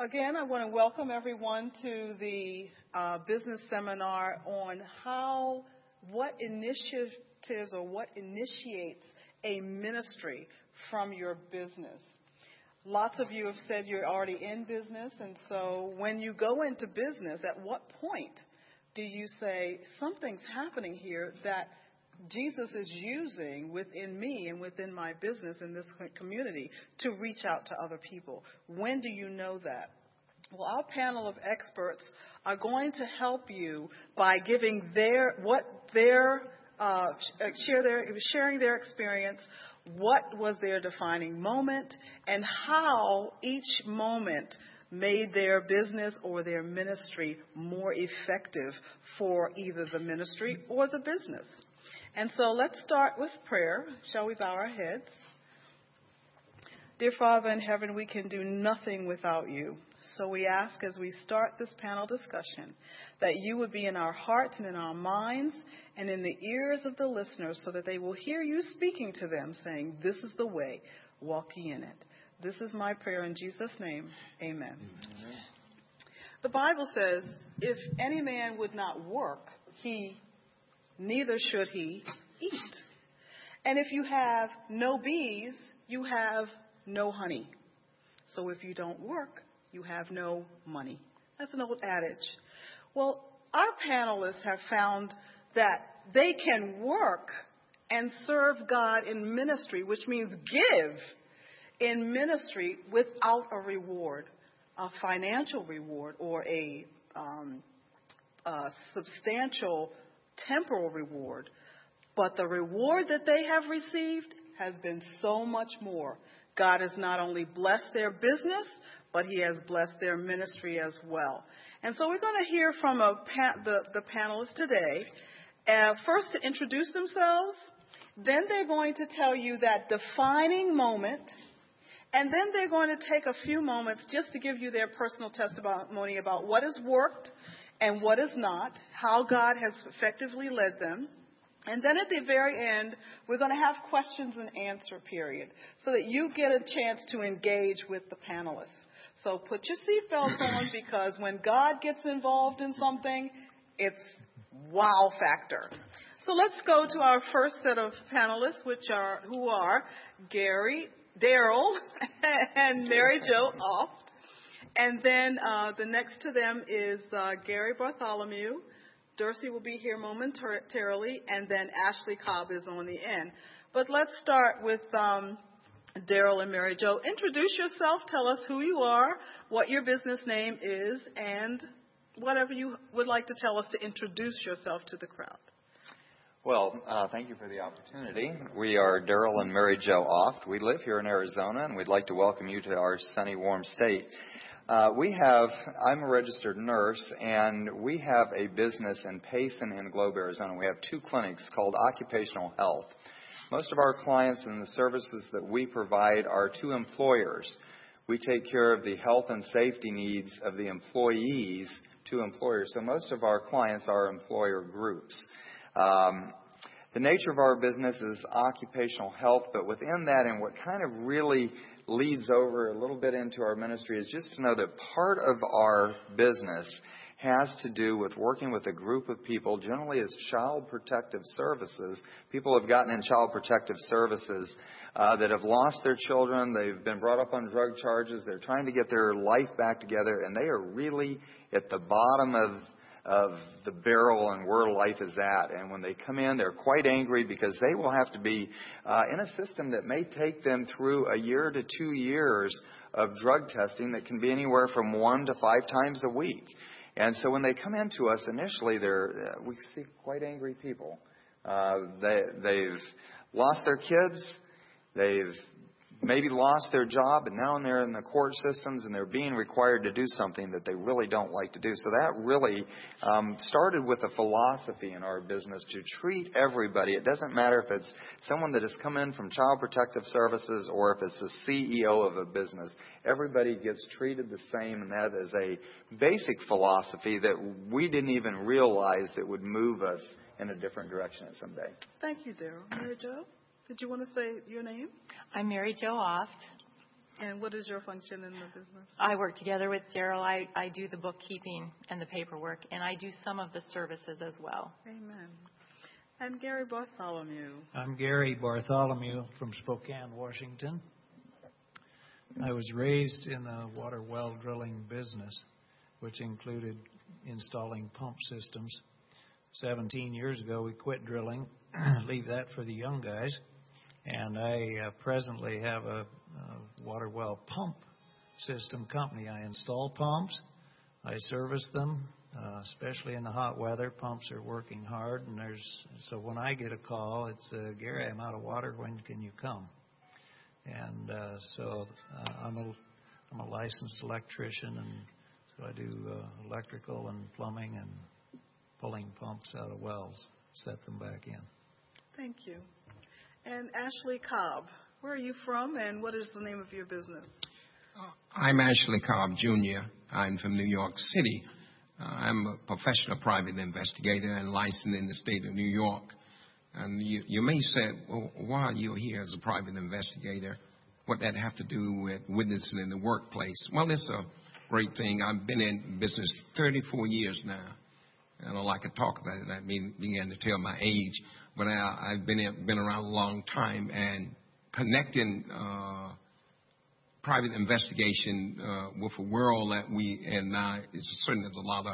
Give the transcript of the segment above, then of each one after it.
Again, I want to welcome everyone to the business seminar on what initiatives or what initiates a ministry from your business. Lots of you have said you're already in business, and so when you go into business, at what point do you say, something's happening here that Jesus is using within me and within my business in this community to reach out to other people? When do you know that? Well, our panel of experts are going to help you by giving sharing their experience, what was their defining moment, and how each moment made their business or their ministry more effective for either the ministry or the business. And so let's start with prayer. Shall we bow our heads? Dear Father in heaven, we can do nothing without you. So we ask as we start this panel discussion that you would be in our hearts and in our minds and in the ears of the listeners so that they will hear you speaking to them, saying, this is the way, walk ye in it. This is my prayer in Jesus' name. Amen. Amen. The Bible says, if any man would not work, neither should he eat. And if you have no bees, you have no honey. So if you don't work, you have no money. That's an old adage. Well, our panelists have found that they can work and serve God in ministry, which means give in ministry without a reward, a financial reward or a substantial temporal reward. But the reward that they have received has been so much more. God has not only blessed their business, but he has blessed their ministry as well. And so we're going to hear from the panelists today, first to introduce themselves, then they're going to tell you that defining moment, and then they're going to take a few moments just to give you their personal testimony about what has worked and what has not, how God has effectively led them. And then at the very end, we're going to have questions and answer period so that you get a chance to engage with the panelists. So put your seatbelts on because when God gets involved in something, it's wow factor. So let's go to our first set of panelists, who are Gary, Daryl, and Mary Jo Oft. And then the next to them is Gary Bartholomew. Darcy will be here momentarily, and then Ashley Cobb is on the end. But let's start with Daryl and Mary Jo. Introduce yourself. Tell us who you are, what your business name is, and whatever you would like to tell us to introduce yourself to the crowd. Well, thank you for the opportunity. We are Daryl and Mary Jo Oft. We live here in Arizona, and we'd like to welcome you to our sunny, warm state. I'm a registered nurse, and we have a business in Payson in Globe, Arizona. We have 2 clinics called Occupational Health. Most of our clients and the services that we provide are to employers. We take care of the health and safety needs of the employees to employers. So most of our clients are employer groups. The nature of our business is occupational health, but within that, and what kind of really leads over a little bit into our ministry is just to know that part of our business has to do with working with a group of people, generally as child protective services. People have gotten in child protective services that have lost their children. They've been brought up on drug charges. They're trying to get their life back together, and they are really at the bottom of the barrel and where life is at. And when they come in, they're quite angry because they will have to be in a system that may take them through a year to 2 years of drug testing that can be anywhere from 1 to 5 times a week. And so when they come into us initially, we see quite angry people. They've lost their kids. They've maybe lost their job, and now they're in the court systems, and they're being required to do something that they really don't like to do. So that really started with a philosophy in our business to treat everybody. It doesn't matter if it's someone that has come in from Child Protective Services or if it's the CEO of a business. Everybody gets treated the same, and that is a basic philosophy that we didn't even realize that would move us in a different direction someday. Thank you, Daryl. Mary Jo? Did you want to say your name? I'm Mary Jo Oft. And what is your function in the business? I work together with Daryl. I do the bookkeeping and the paperwork, and I do some of the services as well. Amen. And Gary Bartholomew. I'm Gary Bartholomew from Spokane, Washington. I was raised in the water well drilling business, which included installing pump systems. 17 years ago, we quit drilling, leave that for the young guys, and I presently have a water well pump system company. I install pumps, I service them, especially in the hot weather. Pumps are working hard, and so when I get a call, it's Gary, I'm out of water. When can you come? And so I'm a licensed electrician, and so I do electrical and plumbing and pulling pumps out of wells, set them back in. Thank you. And Ashley Cobb, where are you from, and what is the name of your business? I'm Ashley Cobb, Jr. I'm from New York City. I'm a professional private investigator and licensed in the state of New York. And you may say, well, why are you here as a private investigator? What that have to do with witnessing in the workplace? Well, it's a great thing. I've been in business 34 years now. I don't like to talk about it. I began to tell my age. But I've been around a long time, and connecting private investigation with a world that we in now, it's certainly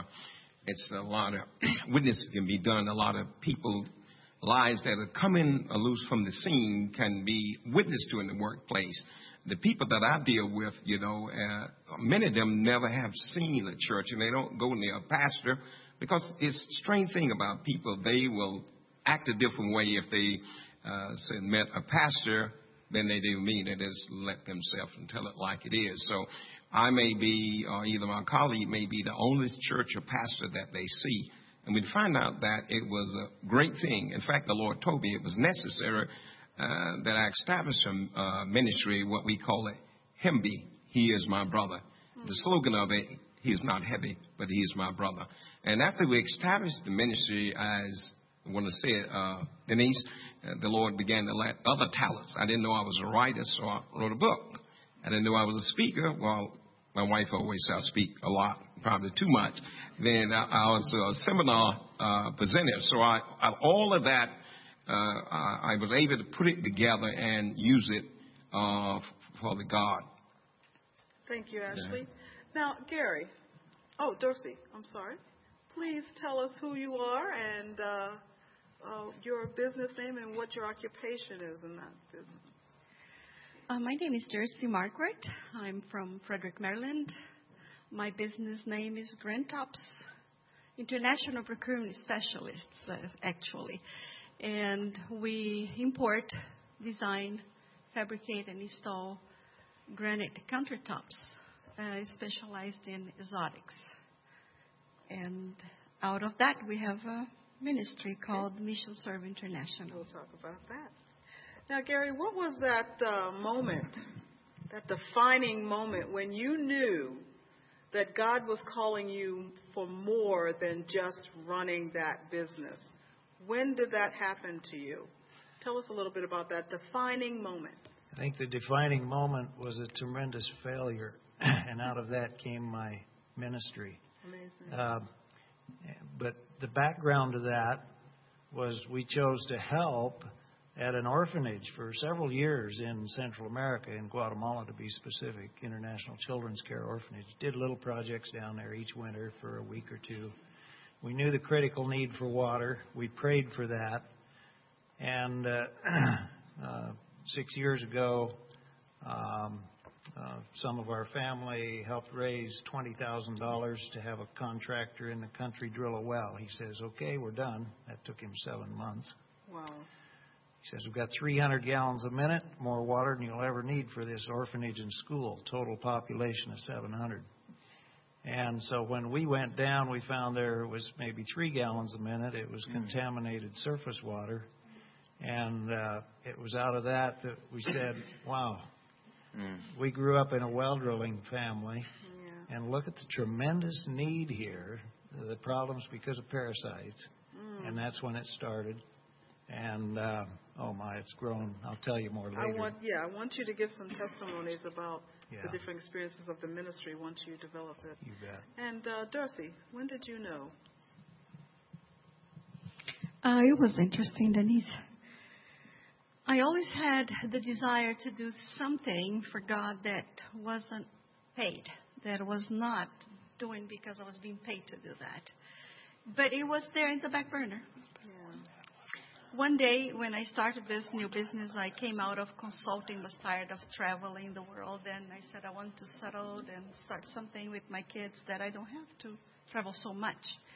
a lot of witness can be done. A lot of people lives that are coming loose from the scene can be witnessed to in the workplace. The people that I deal with, many of them never have seen a church, and they don't go near a pastor, because it's a strange thing about people. They will act a different way if they met a pastor than they do me. They just let themselves and tell it like it is. So I may be, or either my colleague may be, the only church or pastor that they see. And we find out that it was a great thing. In fact, the Lord told me it was necessary that I establish a ministry, what we call it, HIMBY, He is my brother. The slogan of it, He is not heavy, but He is my brother. And after we established the ministry, as I want to say it, Denise, the Lord began to let other talents. I didn't know I was a writer, so I wrote a book. I didn't know I was a speaker. Well, my wife always said I speak a lot, probably too much. Then I was a seminar presenter. So all of that, I was able to put it together and use it for the God. Thank you, Ashley. Now, Gary. Oh, Dorsey, I'm sorry. Please tell us who you are and your business name and what your occupation is in that business. My name is Jersey Margaret. I'm from Frederick, Maryland. My business name is Grantops International Procurement Specialists, actually. And we import, design, fabricate, and install granite countertops, specialized in exotics. And out of that, we have a ministry called Mission Serve International. We'll talk about that. Now, Gary, what was that moment, that defining moment when you knew that God was calling you for more than just running that business? When did that happen to you? Tell us a little bit about that defining moment. I think the defining moment was a tremendous failure, and out of that came my ministry. Amazing. But the background to that was we chose to help at an orphanage for several years in Central America, in Guatemala to be specific, International Children's Care Orphanage. Did little projects down there each winter for a week or two. We knew the critical need for water. We prayed for that. And 6 years ago, some of our family helped raise $20,000 to have a contractor in the country drill a well. He says, okay, we're done. That took him 7 months. Wow. He says, we've got 300 gallons a minute, more water than you'll ever need for this orphanage and school, total population of 700. And so when we went down, we found there was maybe 3 gallons a minute. It was contaminated surface water. And it was out of that we said, wow, we grew up in a well drilling family. Yeah. And look at the tremendous need here, the problems because of parasites. And that's when it started. And, oh, my, it's grown. I'll tell you more later. I want you to give some testimonies about the different experiences of the ministry once you developed it. You bet. And Darcy, when did you know? It was interesting, Denise. I always had the desire to do something for God that wasn't paid, that was not doing because I was being paid to do that. But it was there in the back burner. One day when I started this new business, I came out of consulting, was tired of traveling the world, and I said I want to settle and start something with my kids that I don't have to travel so much.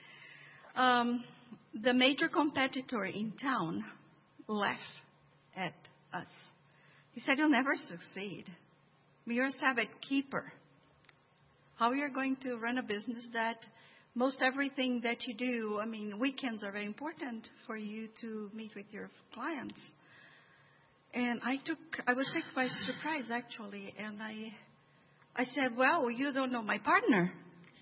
The major competitor in town laughed at us. He said, "You'll never succeed. You're a Sabbath keeper. How are you going to run a business that most everything that you do, I mean, weekends are very important for you to meet with your clients." And I was taken by surprise, actually. And I said, "Well, you don't know my partner."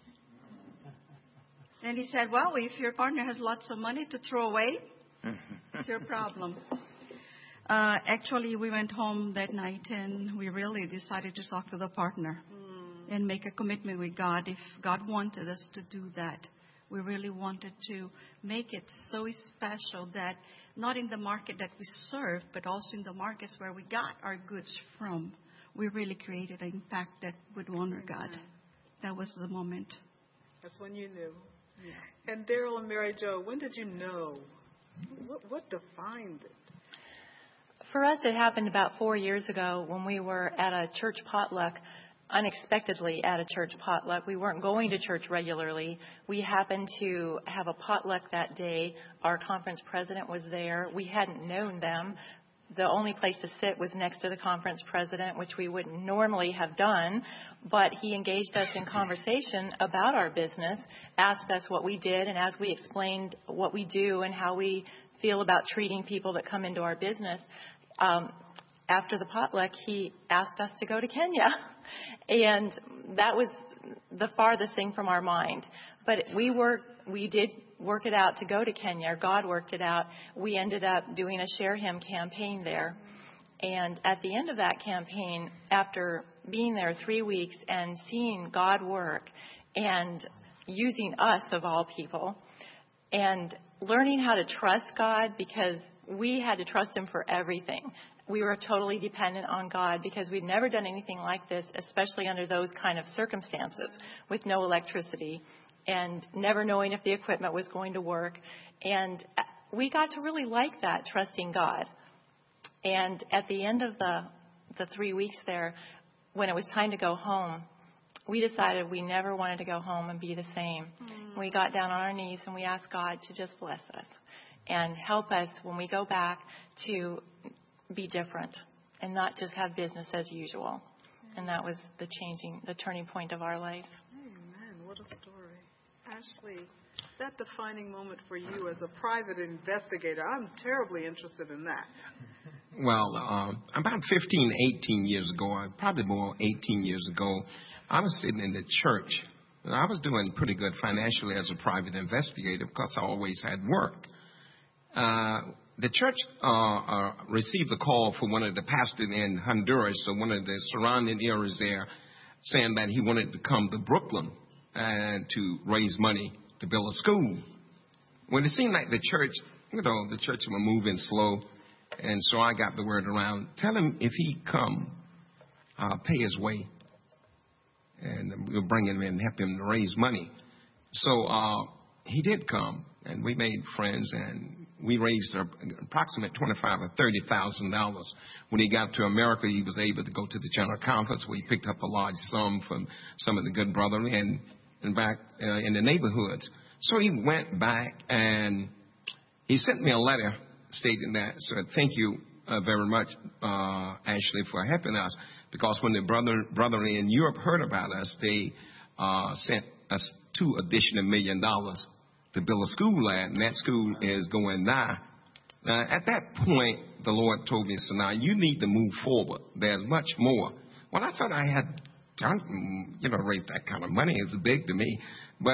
And he said, "Well, if your partner has lots of money to throw away, it's your problem." Actually, we went home that night and we really decided to talk to the partner and make a commitment with God. If God wanted us to do that, we really wanted to make it so special that not in the market that we serve, but also in the markets where we got our goods from, we really created an impact that would honor God. That was the moment. That's when you knew. Yeah. And Daryl and Mary Jo, when did you know? What defined it? For us, it happened about 4 years ago when we were at a church potluck, unexpectedly at a church potluck. We weren't going to church regularly. We happened to have a potluck that day. Our conference president was there. We hadn't known them. The only place to sit was next to the conference president, which we wouldn't normally have done. But he engaged us in conversation about our business, asked us what we did, and as we explained what we do and how we feel about treating people that come into our business, after the potluck, he asked us to go to Kenya. And that was the farthest thing from our mind. But we did work it out to go to Kenya. God worked it out. We ended up doing a Share Him campaign there. And at the end of that campaign, after being there 3 weeks and seeing God work and using us of all people and learning how to trust God, because we had to trust Him for everything. We were totally dependent on God because we'd never done anything like this, especially under those kind of circumstances with no electricity and never knowing if the equipment was going to work. And we got to really like that, trusting God. And at the end of the 3 weeks there, when it was time to go home, we decided we never wanted to go home and be the same. We got down on our knees and we asked God to just bless us and help us when we go back to be different and not just have business as usual. And that was the turning point of our lives. Amen. What a story. Ashley, that defining moment for you as a private investigator, I'm terribly interested in that. Well, about 15, 18 years ago, probably more 18 years ago, I was sitting in the church. And I was doing pretty good financially as a private investigator because I always had work. The church received a call from one of the pastors in Honduras, so one of the surrounding areas there, saying that he wanted to come to Brooklyn and to raise money to build a school. Well, it seemed like the church was moving slow, and so I got the word around. Tell him if he come, pay his way, and we'll bring him in and help him to raise money. So he did come, and we made friends, and we raised approximately $25,000 or $30,000. When he got to America, he was able to go to the general conference where he picked up a large sum from some of the good brethren and back in the neighborhoods. So he went back and he sent me a letter stating that, said, "Thank you very much, Ashley, for helping us." Because when the brethren in Europe heard about us, they sent us $2 additional million to build a school at, and that school is going now. Now, at that point, the Lord told me, "So now you need to move forward. There's much more." Well, I thought I had done, raised that kind of money. It was big to me. But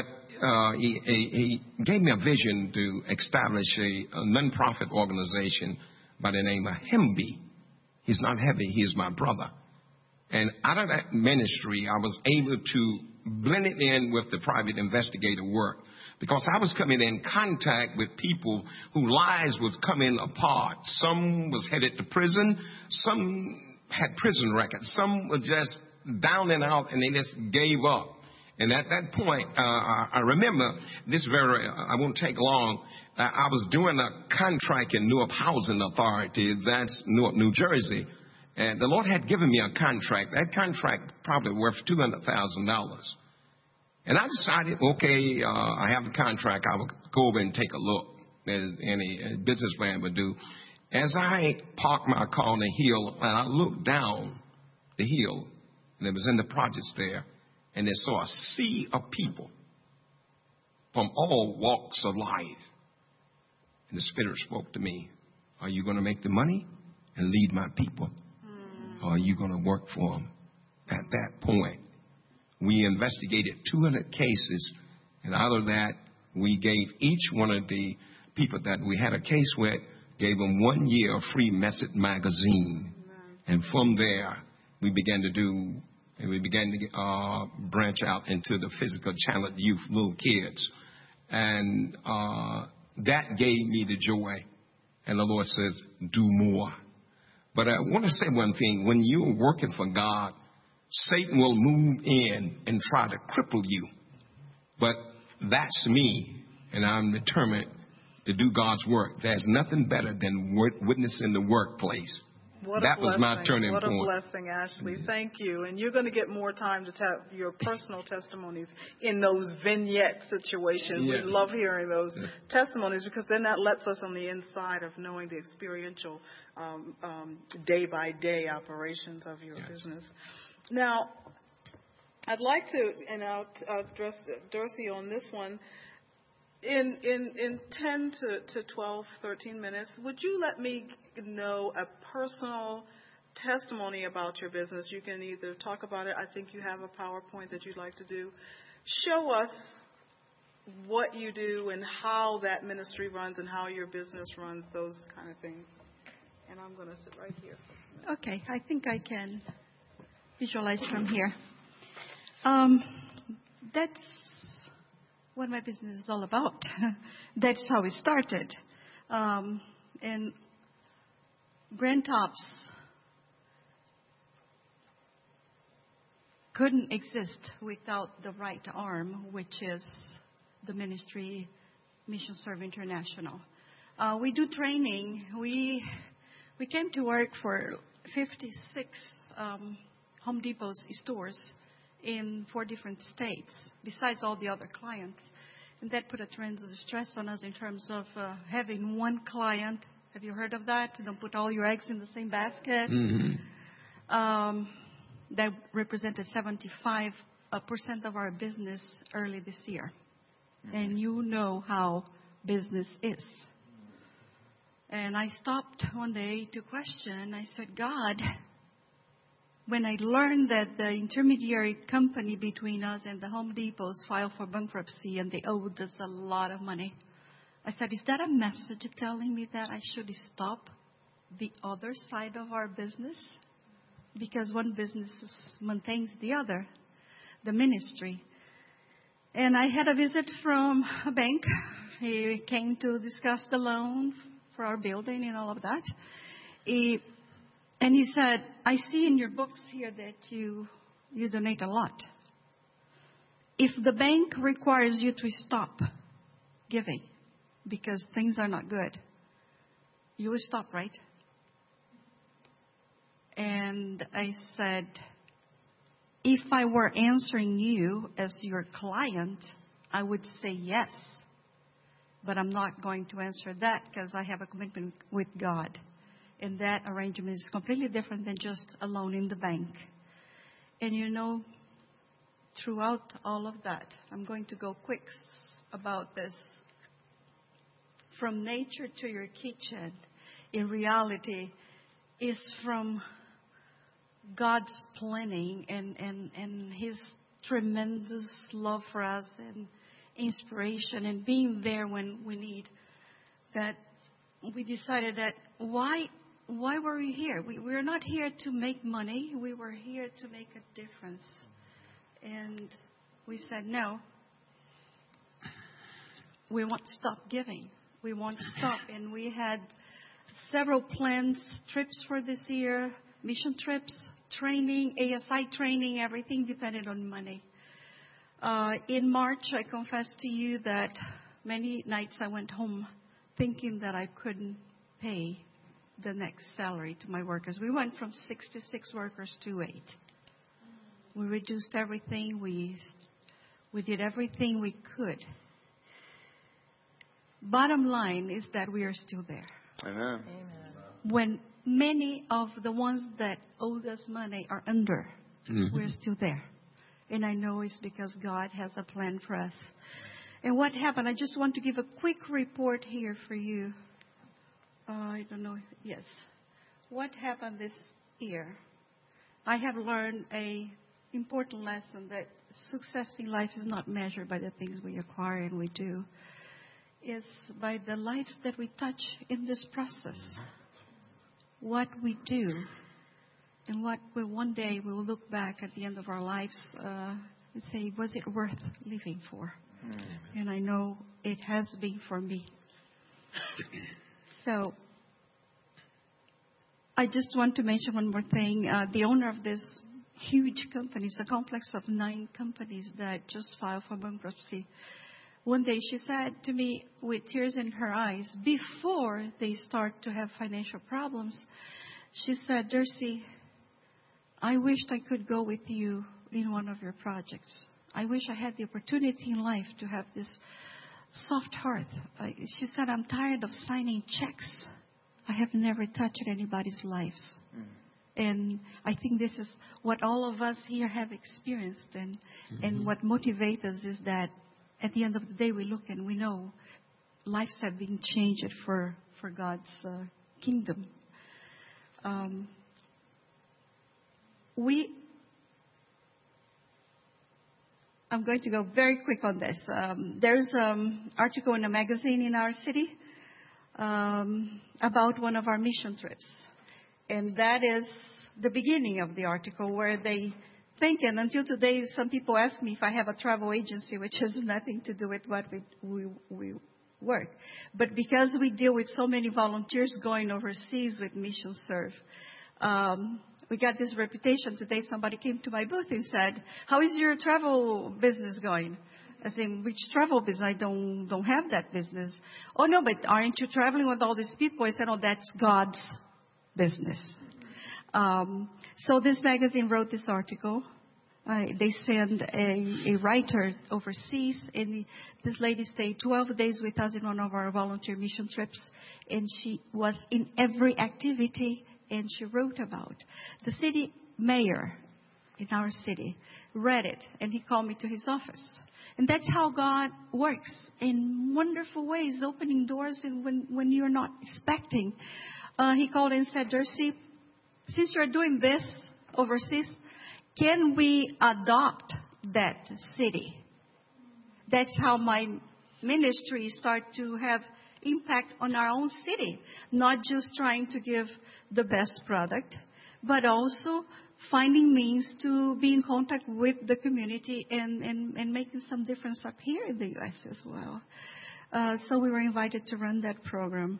he gave me a vision to establish a nonprofit organization by the name of HIMBY. He's not heavy. He's my brother. And out of that ministry, I was able to blend it in with the private investigator work, because I was coming in contact with people whose lives was coming apart. Some was headed to prison. Some had prison records. Some were just down and out, and they just gave up. And at that point, I remember this I won't take long. I was doing a contract in Newark Housing Authority. That's Newark, New Jersey. And the Lord had given me a contract. That contract probably worth $200,000. And I decided, okay, I have the contract. I will go over and take a look, as any businessman would do. As I parked my car on the hill, and I looked down the hill, and it was in the projects there, and I saw a sea of people from all walks of life. And the Spirit spoke to me, are you going to make the money and lead my people? Or are you going to work for them? At that point, we investigated 200 cases, and out of that, we gave each one of the people that we had a case with, gave them 1 year of free Message magazine. And from there, we began to branch out into the physical challenged youth, little kids. And that gave me the joy. And the Lord says, do more. But I want to say one thing. When you're working for God, Satan will move in and try to cripple you. But that's me, and I'm determined to do God's work. There's nothing better than witness in the workplace. That was my turning point. What a blessing, Ashley. Thank you. And you're going to get more time to tell your personal testimonies in those vignette situations. Yes. We love hearing those testimonies, because then that lets us on the inside of knowing the experiential day-by-day operations of your business. Now, I'd like to, and I'll address Darcy on this one. In 10 to 12, 13 minutes, would you let me know a personal testimony about your business? You can either talk about it. I think you have a PowerPoint that you'd like to do. Show us what you do and how that ministry runs and how your business runs, those kind of things. And I'm going to sit right here. Okay, I think I can visualize from here. That's what my business is all about. That's how it started. And Grant Tops couldn't exist without the right arm, which is the ministry Mission Serve International. We do training. We came to work for 56 Home Depot's stores in 4 different states, besides all the other clients. And that put a tremendous stress on us in terms of having one client. Have you heard of that? Don't put all your eggs in the same basket. Mm-hmm. That represented 75% of our business early this year. Mm-hmm. And you know how business is. And I stopped one day to question. I said, God, when I learned that the intermediary company between us and the Home Depots filed for bankruptcy and they owed us a lot of money, I said, is that a message telling me that I should stop the other side of our business? Because one business maintains the other, the ministry. And I had a visit from a bank. He came to discuss the loan for our building and all of that. And he said, I see in your books here that you donate a lot. If the bank requires you to stop giving because things are not good, you will stop, right? And I said, if I were answering you as your client, I would say yes. But I'm not going to answer that because I have a commitment with God. And that arrangement is completely different than just a loan in the bank. And you know, throughout all of that, I'm going to go quick about this. From nature to your kitchen, in reality, is from God's planning and His tremendous love for us and inspiration and being there when we need that. We decided that why why were we here? We're not here to make money. We were here to make a difference. And we said, no, we won't stop giving. We won't stop. And we had several plans, trips for this year, mission trips, training, ASI training, everything depended on money. In March, I confess to you that many nights I went home thinking that I couldn't pay the next salary to my workers. We went from 66 workers to 8. We reduced everything. We did everything we could. Bottom line is that we are still there. Amen. When many of the ones that owed us money are under, we're still there. And I know it's because God has a plan for us. And what happened, I just want to give a quick report here for you. I don't know. Yes. What happened this year? I have learned an important lesson that success in life is not measured by the things we acquire and we do. It's by the lives that we touch in this process. What we do and what we one day we will look back at the end of our lives and say, was it worth living for? And I know it has been for me. So I just want to mention one more thing. The owner of this huge company, it's a complex of 9 companies that just filed for bankruptcy. One day she said to me with tears in her eyes, before they start to have financial problems, she said, Darcy, I wished I could go with you in one of your projects. I wish I had the opportunity in life to have this soft heart. She said, I'm tired of signing checks. I have never touched anybody's lives. And I think this is what all of us here have experienced. And what motivates us is that at the end of the day, we look and we know lives have been changed for God's kingdom. I'm going to go very quick on this. There's an article in a magazine in our city about one of our mission trips. And that is the beginning of the article where they think, and until today, some people ask me if I have a travel agency, which has nothing to do with what we work. But because we deal with so many volunteers going overseas with Mission Serve, we got this reputation. Today, somebody came to my booth and said, how is your travel business going? I said, which travel business? I don't have that business. Oh, no, but aren't you traveling with all these people? I said, oh, that's God's business. So this magazine wrote this article. They sent a writer overseas, and this lady stayed 12 days with us in one of our volunteer mission trips, and she was in every activity, and she wrote about. The city mayor in our city read it, and he called me to his office. And that's how God works in wonderful ways, opening doors when you're not expecting. He called and said, Darcy, since you're doing this overseas, can we adopt that city? That's how my ministry start to have impact on our own city. Not just trying to give the best product, but also finding means to be in contact with the community and making some difference up here in the U.S. as well. So we were invited to run that program.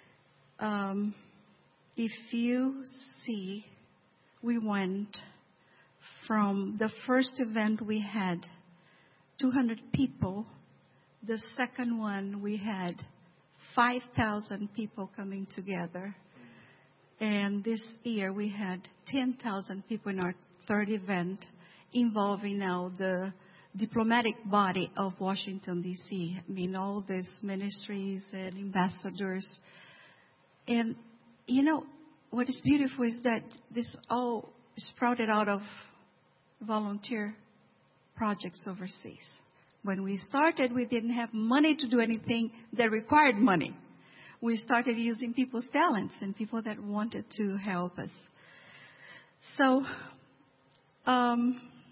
If you see, we went from the first event we had 200 people. The second one we had 5,000 people coming together. And this year we had 10,000 people in our third event, involving now the diplomatic body of Washington, D.C. I mean, all these ministries and ambassadors. And you know, what is beautiful is that this all sprouted out of volunteer projects overseas. When we started, we didn't have money to do anything that required money. We started using people's talents and people that wanted to help us. So,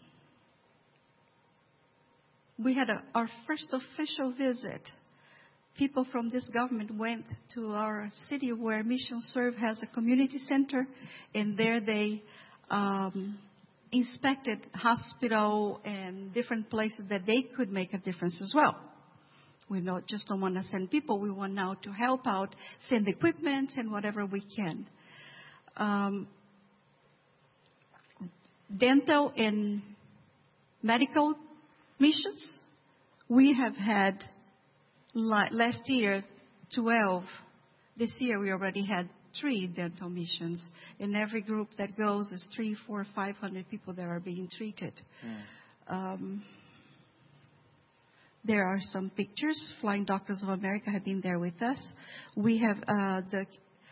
we had our first official visit people from this government went to our city where Mission Serve has a community center, and there they inspected hospital and different places that they could make a difference as well. We just don't want to send people. We want now to help out, send equipment and whatever we can. Dental and medical missions. We have had last year 12. This year we already had 3 dental missions. In every group that goes is 300, 400, 500 people that are being treated. There are some pictures. Flying Doctors of America have been there with us. We have the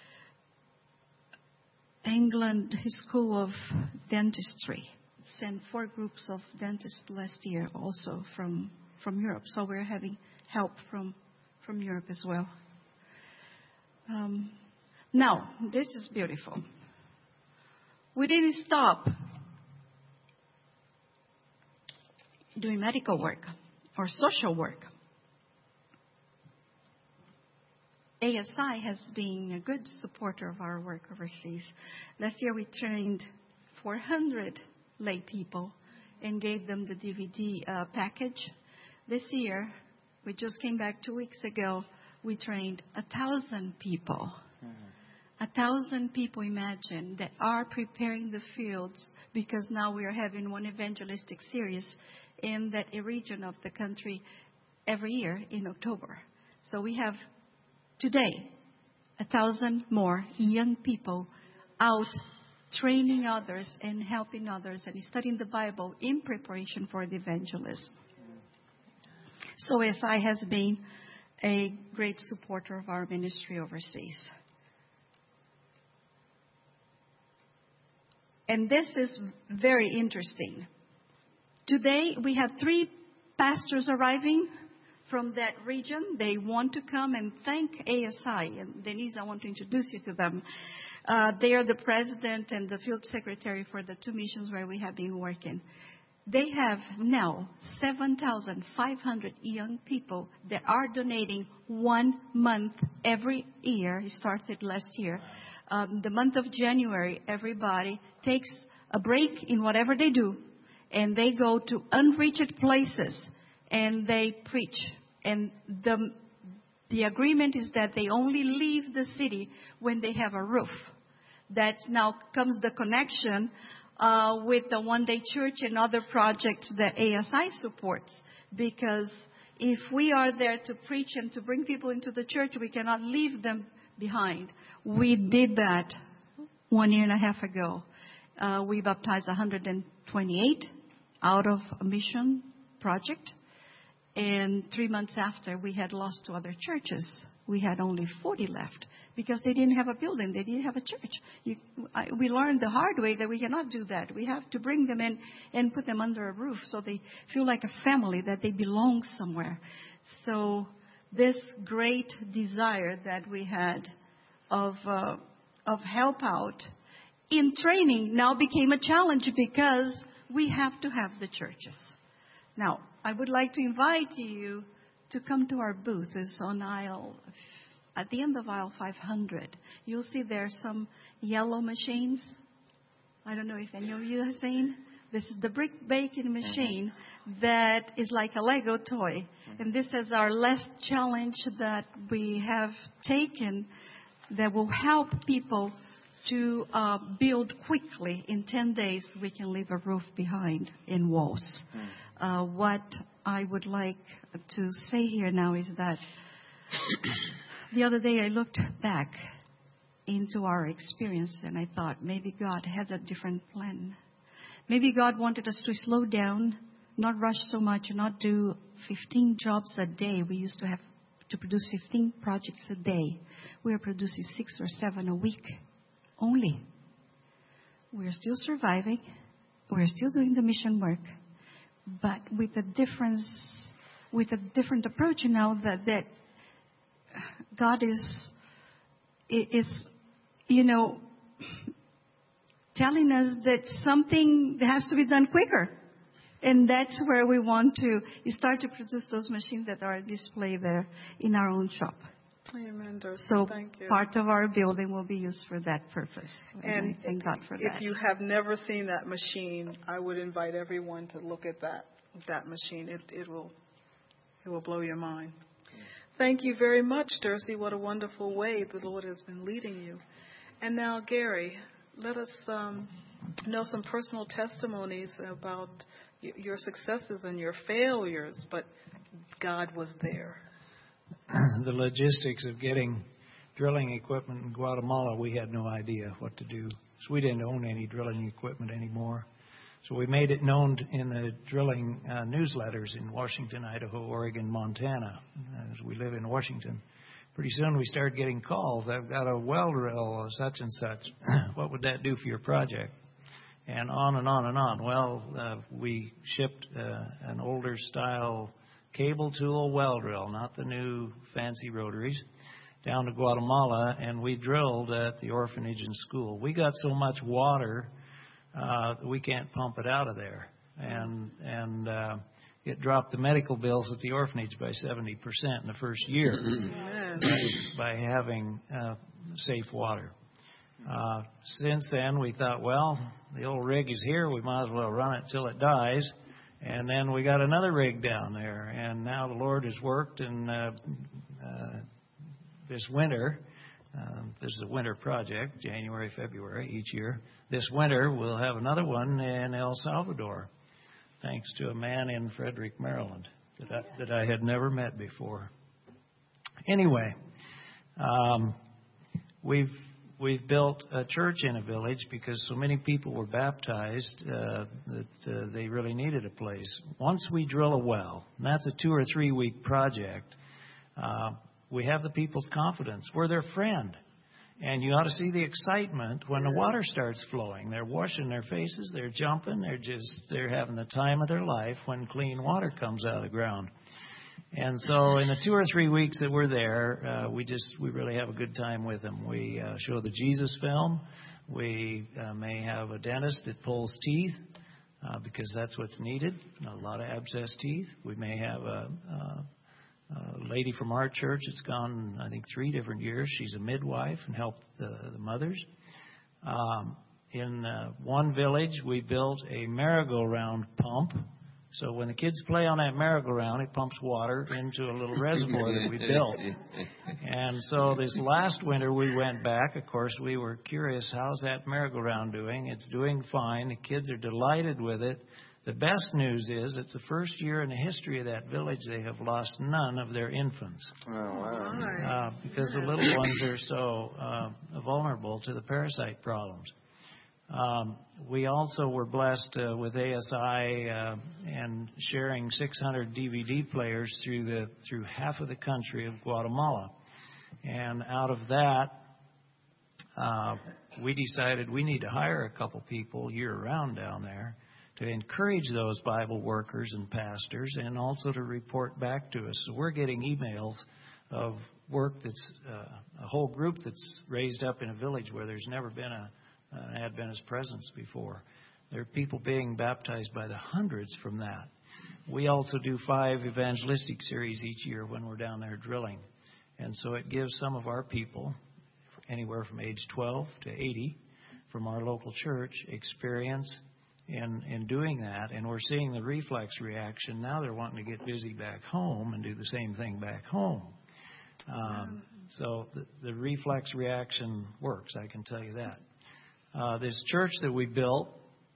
England School of Dentistry sent 4 groups of dentists last year also from Europe. So we're having help from Europe as well. Now, this is beautiful. We didn't stop doing medical work or social work. ASI has been a good supporter of our work overseas. Last year we trained 400 lay people and gave them the DVD package. This year, we just came back 2 weeks ago, we trained 1,000 people. 1,000 people, imagine, that are preparing the fields, because now we are having one evangelistic series in that region of the country every year in October. So we have today 1,000 more young people out training others and helping others and studying the Bible in preparation for the evangelism. So ASI has been a great supporter of our ministry overseas. And this is very interesting. Today we have 3 pastors arriving from that region. They want to come and thank ASI. And Denise, I want to introduce you to them. They are the president and the field secretary for the 2 missions where we have been working. They have now 7,500 young people that are donating 1 month every year. It started last year. The month of January, everybody takes a break in whatever they do, and they go to unreached places and they preach. And the agreement is that they only leave the city when they have a roof. That now comes the connection with the One Day Church and other projects that ASI supports. Because if we are there to preach and to bring people into the church, we cannot leave them behind. We did that 1.5 years ago. We baptized 128 out of a mission project. And 3 months after, we had lost to other churches. We had only 40 left because they didn't have a building. They didn't have a church. We learned the hard way that we cannot do that. We have to bring them in and put them under a roof so they feel like a family, that they belong somewhere. So this great desire that we had of help out in training now became a challenge because we have to have the churches. Now, I would like to invite you to come to our booth. It's on at the end of aisle 500. You'll see there are some yellow machines. I don't know if any of you have seen. This is the brick baking machine that is like a Lego toy. And this is our last challenge that we have taken that will help people to build quickly. In 10 days, we can leave a roof behind in walls. What I would like to say here now is that the other day I looked back into our experience and I thought maybe God had a different plan. Maybe God wanted us to slow down, not rush so much, and not do 15 jobs a day. We used to have to produce 15 projects a day. We are producing 6 or 7 a week only. We are still surviving. We are still doing the mission work. But with a different approach now that God is telling us that something has to be done quicker. And that's where we want to start to produce those machines that are displayed there in our own shop. Amen, Darcy. So Thank you. part of our building will be used for that purpose. And I thank God for that. if you have never seen that machine, I would invite everyone to look at that machine. It will blow your mind. Thank you very much, Darcy. What a wonderful way the Lord has been leading you. And now, Gary, let us know some personal testimonies about your successes and your failures, but God was there. The logistics of getting drilling equipment in Guatemala, we had no idea what to do. So we didn't own any drilling equipment anymore. So we made it known in the drilling newsletters in Washington, Idaho, Oregon, Montana, as we live in Washington. Pretty soon we started getting calls. I've got a well drill, such and such. What would that do for your project? And on and on and on. Well, we shipped an older style cable tool well drill, not the new fancy rotaries, down to Guatemala, and we drilled at the orphanage and school. We got so much water we can't pump it out of there, and it dropped the medical bills at the orphanage by 70% in the first year by having safe water. Since then, we thought, well, the old rig is here. We might as well run it till it dies. And then we got another rig down there. And now the Lord has worked. And this winter, this is a winter project, January, February each year. This winter, we'll have another one in El Salvador, thanks to a man in Frederick, Maryland, that I had never met before. Anyway, we've built a church in a village because so many people were baptized that they really needed a place. Once we drill a well, and that's a 2 or 3 week project, we have the people's confidence. We're their friend. And you ought to see the excitement when the water starts flowing. They're washing their faces, they're jumping, they're having the time of their life when clean water comes out of the ground. And so in the 2 or 3 weeks that we're there, we really have a good time with them. We show the Jesus film. We may have a dentist that pulls teeth because that's what's needed, a lot of abscess teeth. We may have a lady from our church that's gone, I think, 3 different years. She's a midwife and helped the mothers. In one village, we built a merry-go-round pump. So when the kids play on that merry-go-round, it pumps water into a little reservoir that we built. And so this last winter, we went back. Of course, we were curious, how's that merry-go-round doing? It's doing fine. The kids are delighted with it. The best news is it's the first year in the history of that village they have lost none of their infants. Oh, wow. Because the little ones are so vulnerable to the parasite problems. We also were blessed with ASI and sharing 600 DVD players through half of the country of Guatemala. And out of that, we decided we need to hire a couple people year-round down there to encourage those Bible workers and pastors and also to report back to us. So we're getting emails of work that's a whole group that's raised up in a village where there's never been an Adventist presence before. There are people being baptized by the hundreds from that. We also do 5 evangelistic series each year when we're down there drilling. And so it gives some of our people, anywhere from age 12 to 80, from our local church, experience in doing that. And we're seeing the reflex reaction. Now they're wanting to get busy back home and do the same thing back home. So the reflex reaction works, I can tell you that. This church that we built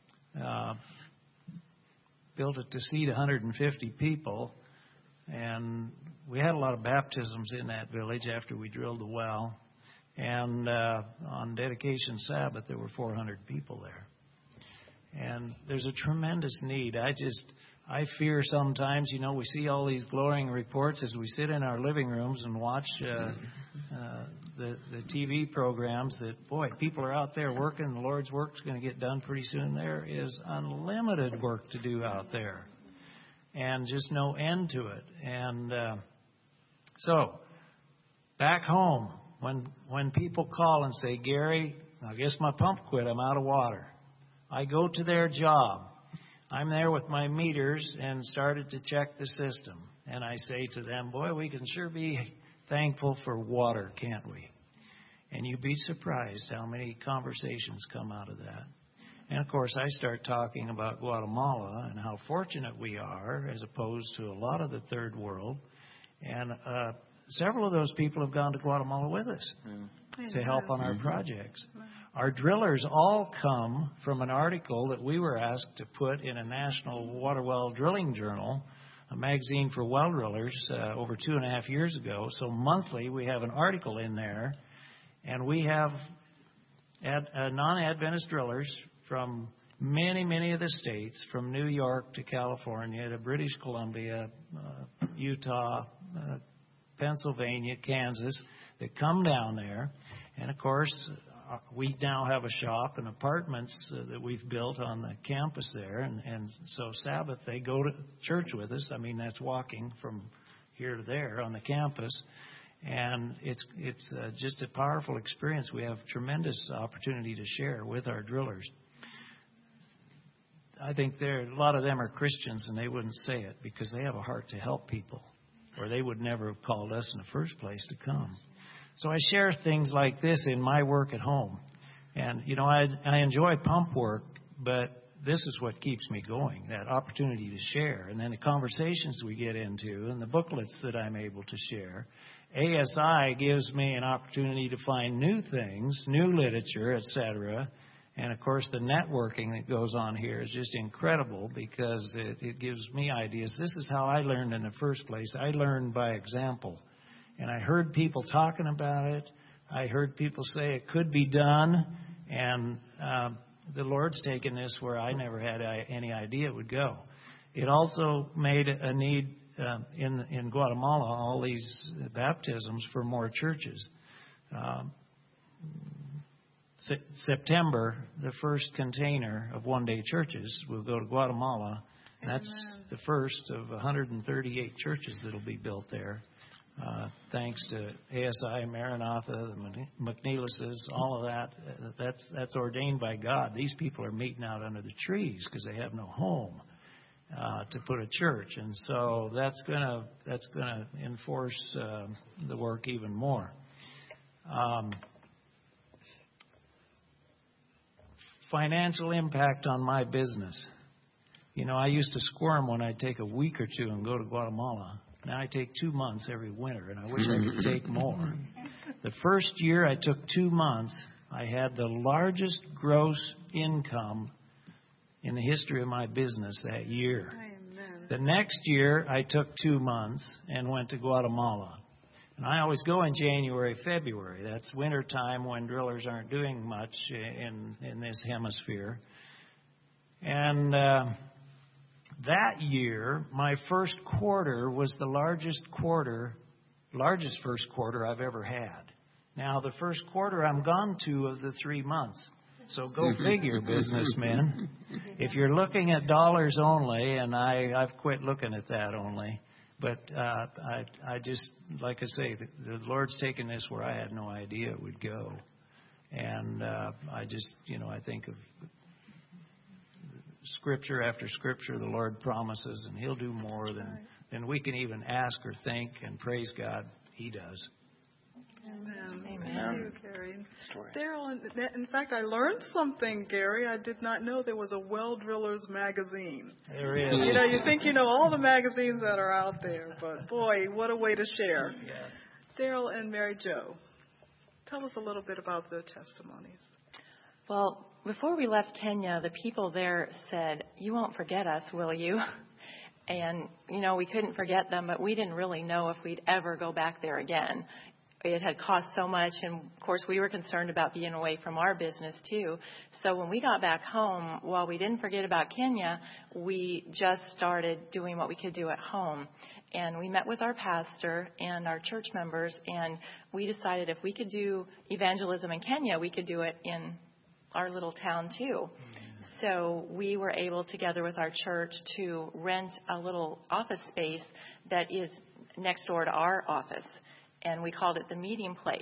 it to seat 150 people, and we had a lot of baptisms in that village after we drilled the well. And on Dedication Sabbath, there were 400 people there. And there's a tremendous need. I fear sometimes, we see all these glowing reports as we sit in our living rooms and watch the TV programs that, boy, people are out there working. The Lord's work's going to get done pretty soon. There is unlimited work to do out there and just no end to it. And so back home, when people call and say, Gary, I guess my pump quit, I'm out of water, I go to their job. I'm there with my meters and started to check the system. And I say to them, boy, we can sure be thankful for water, can't we? And you'd be surprised how many conversations come out of that. And, of course, I start talking about Guatemala and how fortunate we are as opposed to a lot of the third world. And several of those people have gone to Guatemala with us to help on our projects. Our drillers all come from an article that we were asked to put in a national water well drilling journal, a magazine for well drillers, over 2.5 years ago. So monthly we have an article in there, and we have non-Adventist drillers from many of the states, from New York to California to British Columbia, Utah, Pennsylvania, Kansas, that come down there. And, of course, we now have a shop and apartments that we've built on the campus there. And so Sabbath, they go to church with us. I mean, that's walking from here to there on the campus. And it's just a powerful experience. We have tremendous opportunity to share with our drillers. I think a lot of them are Christians, and they wouldn't say it because they have a heart to help people, or they would never have called us in the first place to come. So I share things like this in my work at home. And, you know, I enjoy pump work, but this is what keeps me going, that opportunity to share. And then the conversations we get into and the booklets that I'm able to share. ASI gives me an opportunity to find new things, new literature, etc. And, of course, the networking that goes on here is just incredible because it gives me ideas. This is how I learned in the first place. I learned by example. And I heard people talking about it. I heard people say it could be done. And the Lord's taken this where I never had any idea it would go. It also made a need in Guatemala, all these baptisms for more churches. September, the first container of one-day churches will go to Guatemala. That's the first of 138 churches that will be built there. Thanks to ASI, Maranatha, the McNeilises, all of that. That's ordained by God. These people are meeting out under the trees because they have no home to put a church, and so that's gonna enforce the work even more. Financial impact on my business. You know, I used to squirm when I'd take a week or two and go to Guatemala. Now I take 2 months every winter, and I wish I could take more. The first year I took 2 months, I had the largest gross income in the history of my business that year. Amen. The next year I took 2 months and went to Guatemala. And I always go in January, February. That's winter time when drillers aren't doing much in this hemisphere. And that year, my first quarter was the largest first quarter I've ever had. Now, the first quarter I'm gone 2 of the 3 months. So go figure, businessmen. If you're looking at dollars only, and I've quit looking at that only, but I just, like I say, the Lord's taken this where I had no idea it would go. And I just, I think of Scripture after Scripture, the Lord promises, and He'll do more than we can even ask or think, and praise God, He does. Amen. Amen. Thank you, Gary. Daryl, in fact, I learned something, Gary. I did not know there was a Well Drillers magazine. There is. You think you know all the magazines that are out there, but boy, what a way to share. Yeah. Daryl and Mary Jo, tell us a little bit about their testimonies. Well, before we left Kenya, the people there said, "You won't forget us, will you?" And, we couldn't forget them, but we didn't really know if we'd ever go back there again. It had cost so much, and, of course, we were concerned about being away from our business, too. So when we got back home, while we didn't forget about Kenya, we just started doing what we could do at home. And we met with our pastor and our church members, and we decided if we could do evangelism in Kenya, we could do it in our little town, too. So we were able, together with our church, to rent a little office space that is next door to our office. And we called it the meeting place.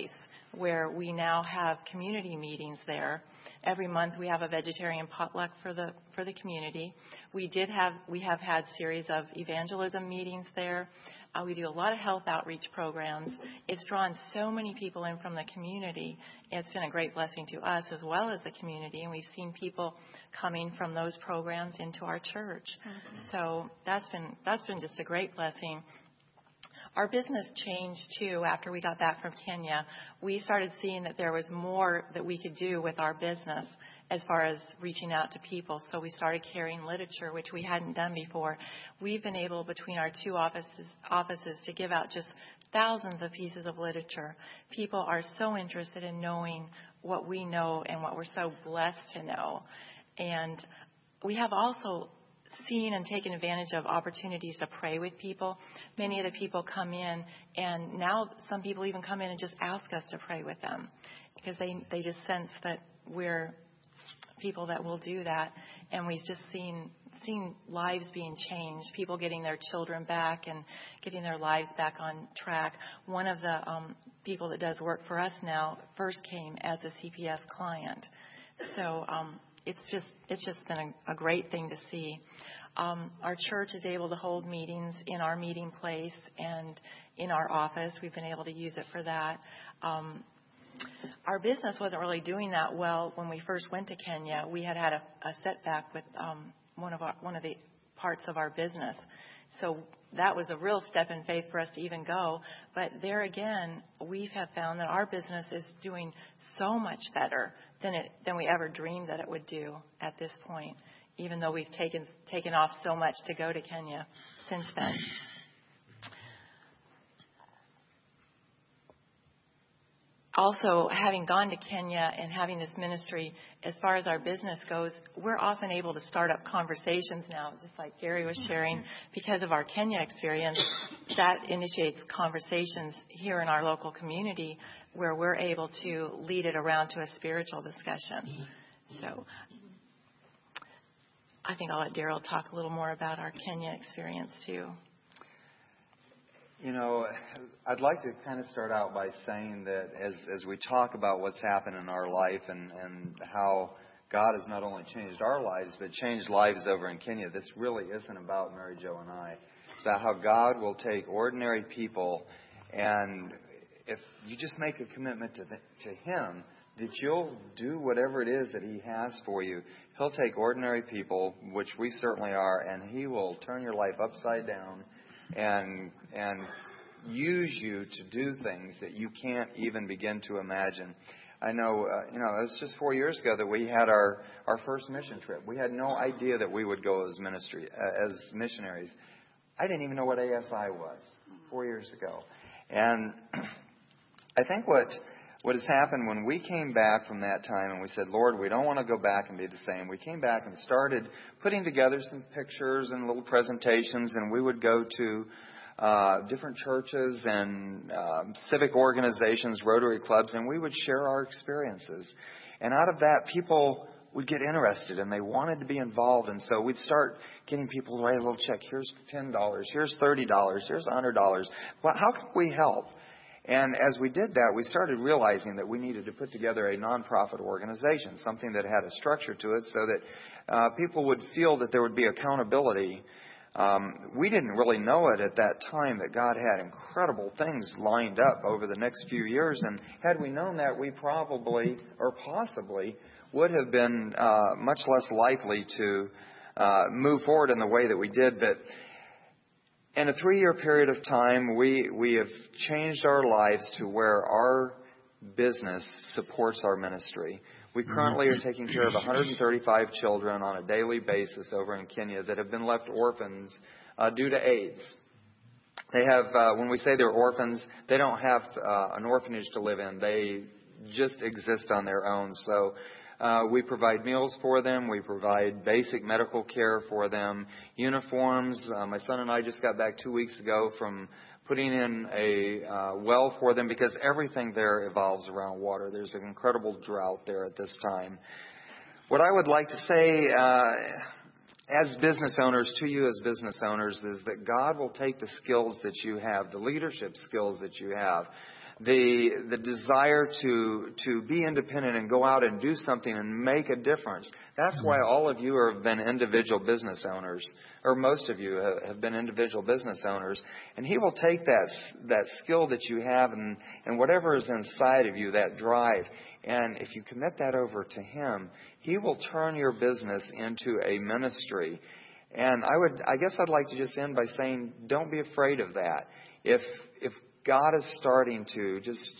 where we now have community meetings there. Every month we have a vegetarian potluck for the community. We have had series of evangelism meetings there. We do a lot of health outreach programs. It's drawn so many people in from the community. It's been a great blessing to us as well as the community, and we've seen people coming from those programs into our church. Mm-hmm. So that's been just a great blessing. Our business changed, too, after we got back from Kenya. We started seeing that there was more that we could do with our business as far as reaching out to people. So we started carrying literature, which we hadn't done before. We've been able, between our two offices, to give out just thousands of pieces of literature. People are so interested in knowing what we know and what we're so blessed to know. And we have also seen and taken advantage of opportunities to pray with people. Many of the people come in, and now some people even come in and just ask us to pray with them because they just sense that we're people that will do that. And we've just seen lives being changed, people getting their children back and getting their lives back on track. One of the people that does work for us now first came as a CPS client. So it's just been a great thing to see. Our church is able to hold meetings in our meeting place and in our office. We've been able to use it for that. Our business wasn't really doing that well when we first went to Kenya. We had a setback with one of the parts of our business. So that was a real step in faith for us to even go. But there again, we have found that our business is doing so much better than we ever dreamed that it would do at this point, even though we've taken off so much to go to Kenya since then. Also, having gone to Kenya and having this ministry, as far as our business goes, we're often able to start up conversations now, just like Gary was sharing, because of our Kenya experience. That initiates conversations here in our local community where we're able to lead it around to a spiritual discussion. So I think I'll let Daryl talk a little more about our Kenya experience, too. You know, I'd like to kind of start out by saying that as we talk about what's happened in our life and how God has not only changed our lives, but changed lives over in Kenya, this really isn't about Mary Jo and I. It's about how God will take ordinary people, and if you just make a commitment to Him, that you'll do whatever it is that He has for you. He'll take ordinary people, which we certainly are, and He will turn your life upside down and use you to do things that you can't even begin to imagine. I know, it was just 4 years ago that we had our first mission trip. We had no idea that we would go as missionaries. I didn't even know what ASI was 4 years ago. And I think what has happened when we came back from that time and we said, Lord, we don't want to go back and be the same. We came back and started putting together some pictures and little presentations, and we would go to different churches and civic organizations, Rotary clubs, and we would share our experiences. And out of that, people would get interested and they wanted to be involved. And so we'd start getting people to write a little check. Here's $10. Here's $30. Here's $100. Well, how can we help? And as we did that, we started realizing that we needed to put together a nonprofit organization, something that had a structure to it so that people would feel that there would be accountability. We didn't really know it at that time that God had incredible things lined up over the next few years. And had we known that, we probably or possibly would have been much less likely to move forward in the way that we did. But in a 3-year period of time, we have changed our lives to where our business supports our ministry. We currently are taking care of 135 children on a daily basis over in Kenya that have been left orphans due to AIDS. They have, when we say they're orphans, they don't have an orphanage to live in. They just exist on their own. So we provide meals for them. We provide basic medical care for them, uniforms. My son and I just got back 2 weeks ago from putting in a well for them because everything there evolves around water. There's an incredible drought there at this time. What I would like to say as business owners, to you as business owners, is that God will take the skills that you have, the leadership skills that you have, the desire to be independent and go out and do something and make a difference. That's why all of you have been individual business owners, or most of you have been individual business owners. And He will take that skill that you have and whatever is inside of you, that drive, and if you commit that over to Him, He will turn your business into a ministry. And I guess I'd like to just end by saying, don't be afraid of that. If God is starting to just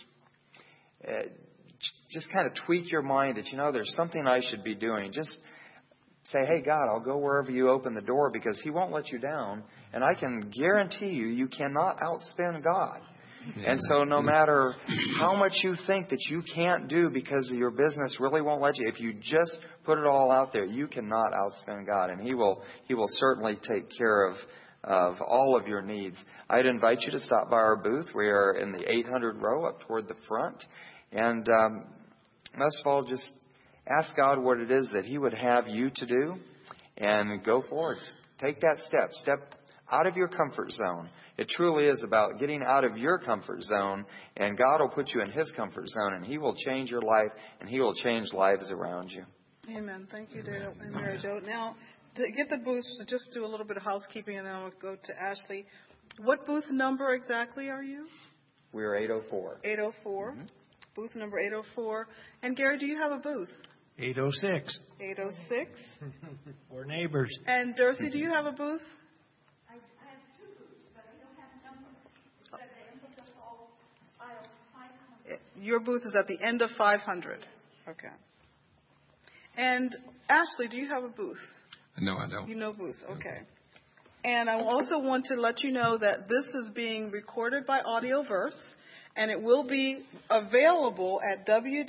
kind of tweak your mind that, there's something I should be doing, just say, hey, God, I'll go wherever you open the door, because He won't let you down. And I can guarantee you cannot outspend God. Yeah. And so no matter how much you think that you can't do because your business really won't let you, if you just put it all out there, you cannot outspend God. And He will certainly take care of all of your needs. I'd invite you to stop by our booth. We are in the 800 row up toward the front. And most of all, just ask God what it is that He would have you to do, and go forward. Take that step. Step out of your comfort zone. It truly is about getting out of your comfort zone, and God will put you in His comfort zone, and He will change your life, and He will change lives around you. Amen. Thank you, Dale and Mary Jo. Now, to get the booths, to just do a little bit of housekeeping, and then I'll go to Ashley. What booth number exactly are you? We're 804. 804. Mm-hmm. Booth number 804. And Gary, do you have a booth? 806. 806. We're neighbors. And Darcy, do you have a booth? I have two booths, but I don't have numbers. It's at the end of the hall, aisle 500. Your booth is at the end of 500. Okay. And Ashley, do you have a booth? No, I don't. You know booth. Okay. And I also want to let you know that this is being recorded by Audioverse, and it will be available at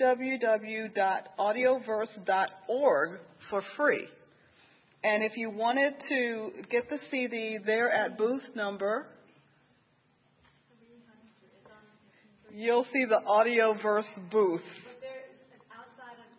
www.audioverse.org for free. And if you wanted to get the CD, they're at booth number. You'll see the Audioverse booth. But there is outside of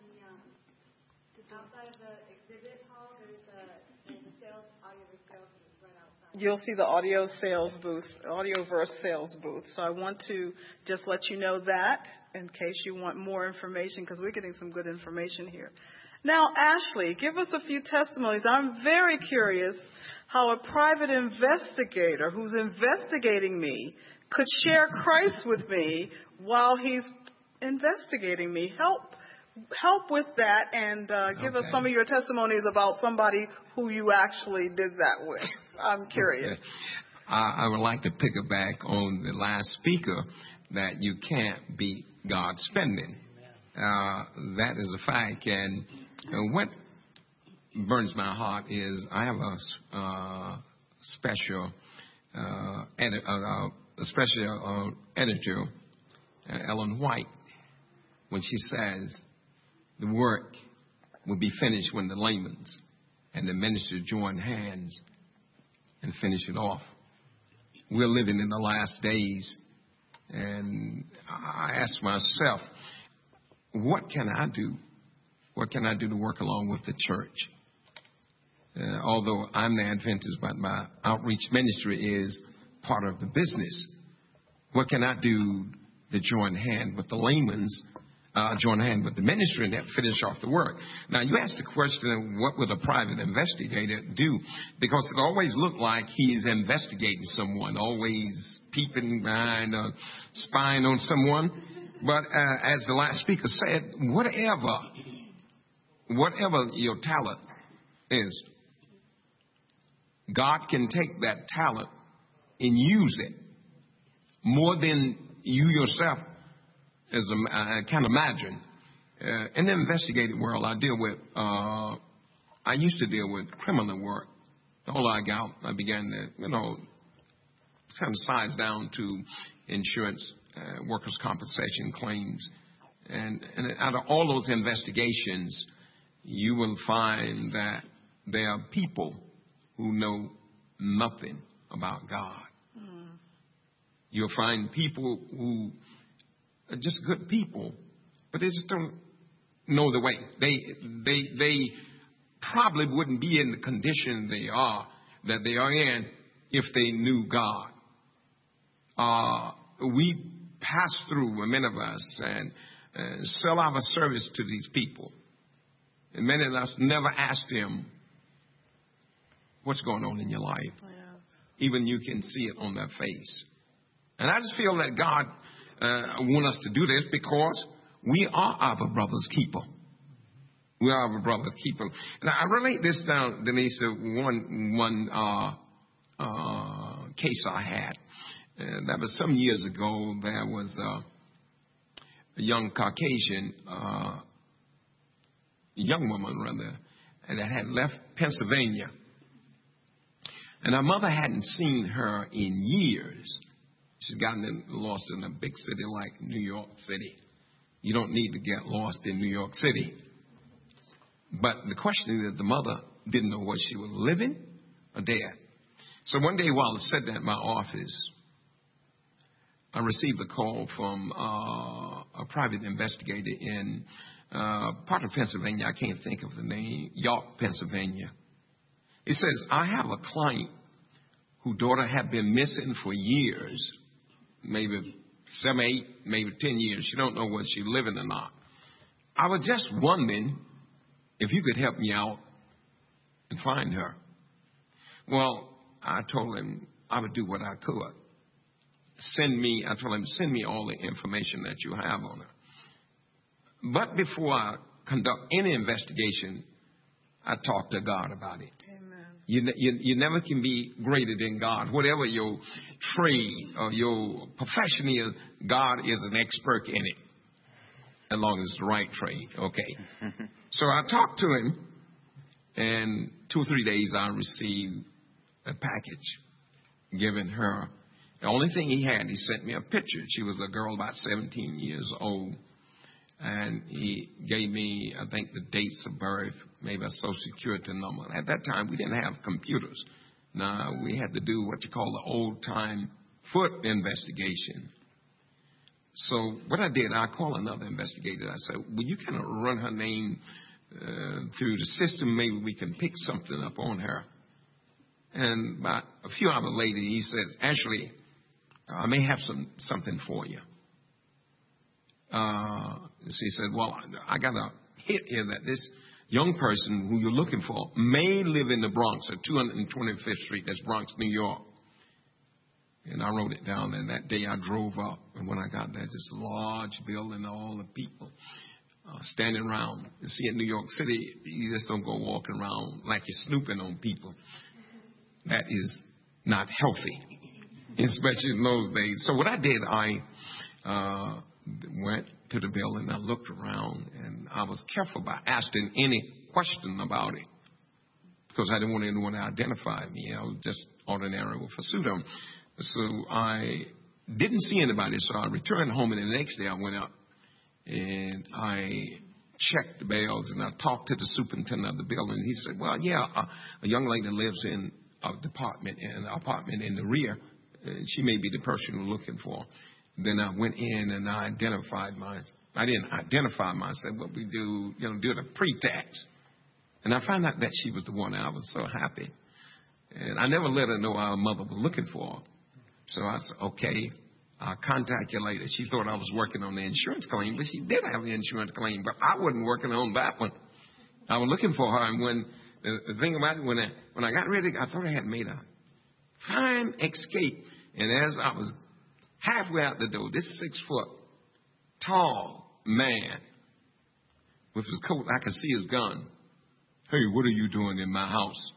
the exhibit hall, there's a sales, Audioverse sales booth right outside. You'll see the Audioverse sales booth. So I want to just let you know that in case you want more information, because we're getting some good information here. Now, Ashley, give us a few testimonies. I'm very curious how a private investigator who's investigating me could share Christ with me while he's investigating me. Help with that, and give us some of your testimonies about somebody who you actually did that with. I'm curious. Okay. I would like to piggyback on the last speaker that you can't beat God's spending. That is a fact. And what burns my heart is I have a special editor, Ellen White, when she says the work will be finished when the layman's and the minister join hands and finish it off. We're living in the last days, and I ask myself, what can I do? What can I do to work along with the church? Although I'm the Adventist, but my outreach ministry is part of the business. What can I do to join hand with the layman's, join hand with the ministry and finish off the work? Now, you asked the question, what would a private investigator do? Because it always looked like he's investigating someone, always peeping behind, spying on someone. But as the last speaker said, whatever your talent is, God can take that talent and use it more than you yourself can imagine. In the investigative world, I used to deal with criminal work. All I got, I began to, kind of size down to insurance, workers' compensation claims. And out of all those investigations, you will find that there are people who know nothing about God. You'll find people who are just good people, but they just don't know the way. They probably wouldn't be in the condition they are in if they knew God. We pass through, many of us, and sell our service to these people. And many of us never ask them, what's going on in your life? Yes. Even you can see it on their face. And I just feel that God wants us to do this because we are our brother's keeper. We are our brother's keeper. And I relate this down, Denise, to one case I had. That was some years ago. There was a young Caucasian, young woman rather, and that had left Pennsylvania. And her mother hadn't seen her in years. She'd gotten lost in a big city like New York City. You don't need to get lost in New York City. But the question is that the mother didn't know whether she was living or dead. So one day while I sat there at my office, I received a call from a private investigator in part of Pennsylvania. I can't think of the name. York, Pennsylvania. He says, I have a client whose daughter had been missing for years, maybe 7, 8, maybe 10 years. She don't know whether she's living or not. I was just wondering if you could help me out and find her. Well, I told him I would do what I could. I told him, send me all the information that you have on her. But before I conduct any investigation, I talk to God about it. Amen. You never can be greater than God. Whatever your trade or your profession is, God is an expert in it. As long as it's the right trade. Okay. So I talked to him, and 2 or 3 days I received a package giving her. The only thing he sent me a picture. She was a girl about 17 years old. And he gave me, I think, the dates of birth, maybe a social security number. At that time, we didn't have computers. Now, we had to do what you call the old-time foot investigation. So what I did, I called another investigator. I said, will you kind of run her name through the system? Maybe we can pick something up on her. And about a few hours later, he said, actually, I may have something for you. She said, well, I got a hit here that this young person who you're looking for may live in the Bronx at 225th Street. That's Bronx, New York. And I wrote it down, and that day I drove up. And when I got there, this large building, all the people standing around. You see, in New York City, you just don't go walking around like you're snooping on people. That is not healthy, especially in those days. So what I did, I went to the building, I looked around, and I was careful about asking any question about it because I didn't want anyone to identify me. I was just ordinary with a suit on. So I didn't see anybody, so I returned home, and the next day I went up and I checked the bells, and I talked to the superintendent of the building. He said, well, yeah, a young lady lives in an apartment in the rear. She may be the person we're looking for. Then I went in and I identified myself. I didn't identify myself, but we do the pre-tax. And I found out that she was the one. I was so happy. And I never let her know our mother was looking for her. So I said, okay, I'll contact you later. She thought I was working on the insurance claim, but she did have the insurance claim, but I wasn't working on that one. I was looking for her, and when the thing about it, when I got ready, I thought I had made a fine escape. And as I was halfway out the door, this 6-foot tall man with his coat, I could see his gun. Hey, what are you doing in my house?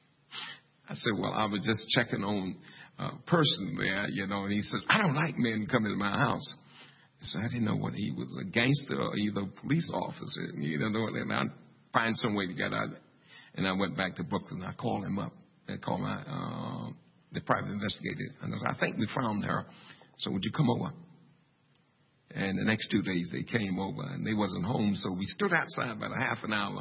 I said, well, I was just checking on a person there, and he said, I don't like men coming to my house. So I didn't know whether he was a gangster or either a police officer. And I'd find some way to get out of it. And I went back to Brooklyn. I called him up. I called the private investigator. And I said, I think we found her. So would you come over? And the next 2 days they came over, and they wasn't home. So we stood outside about a half an hour.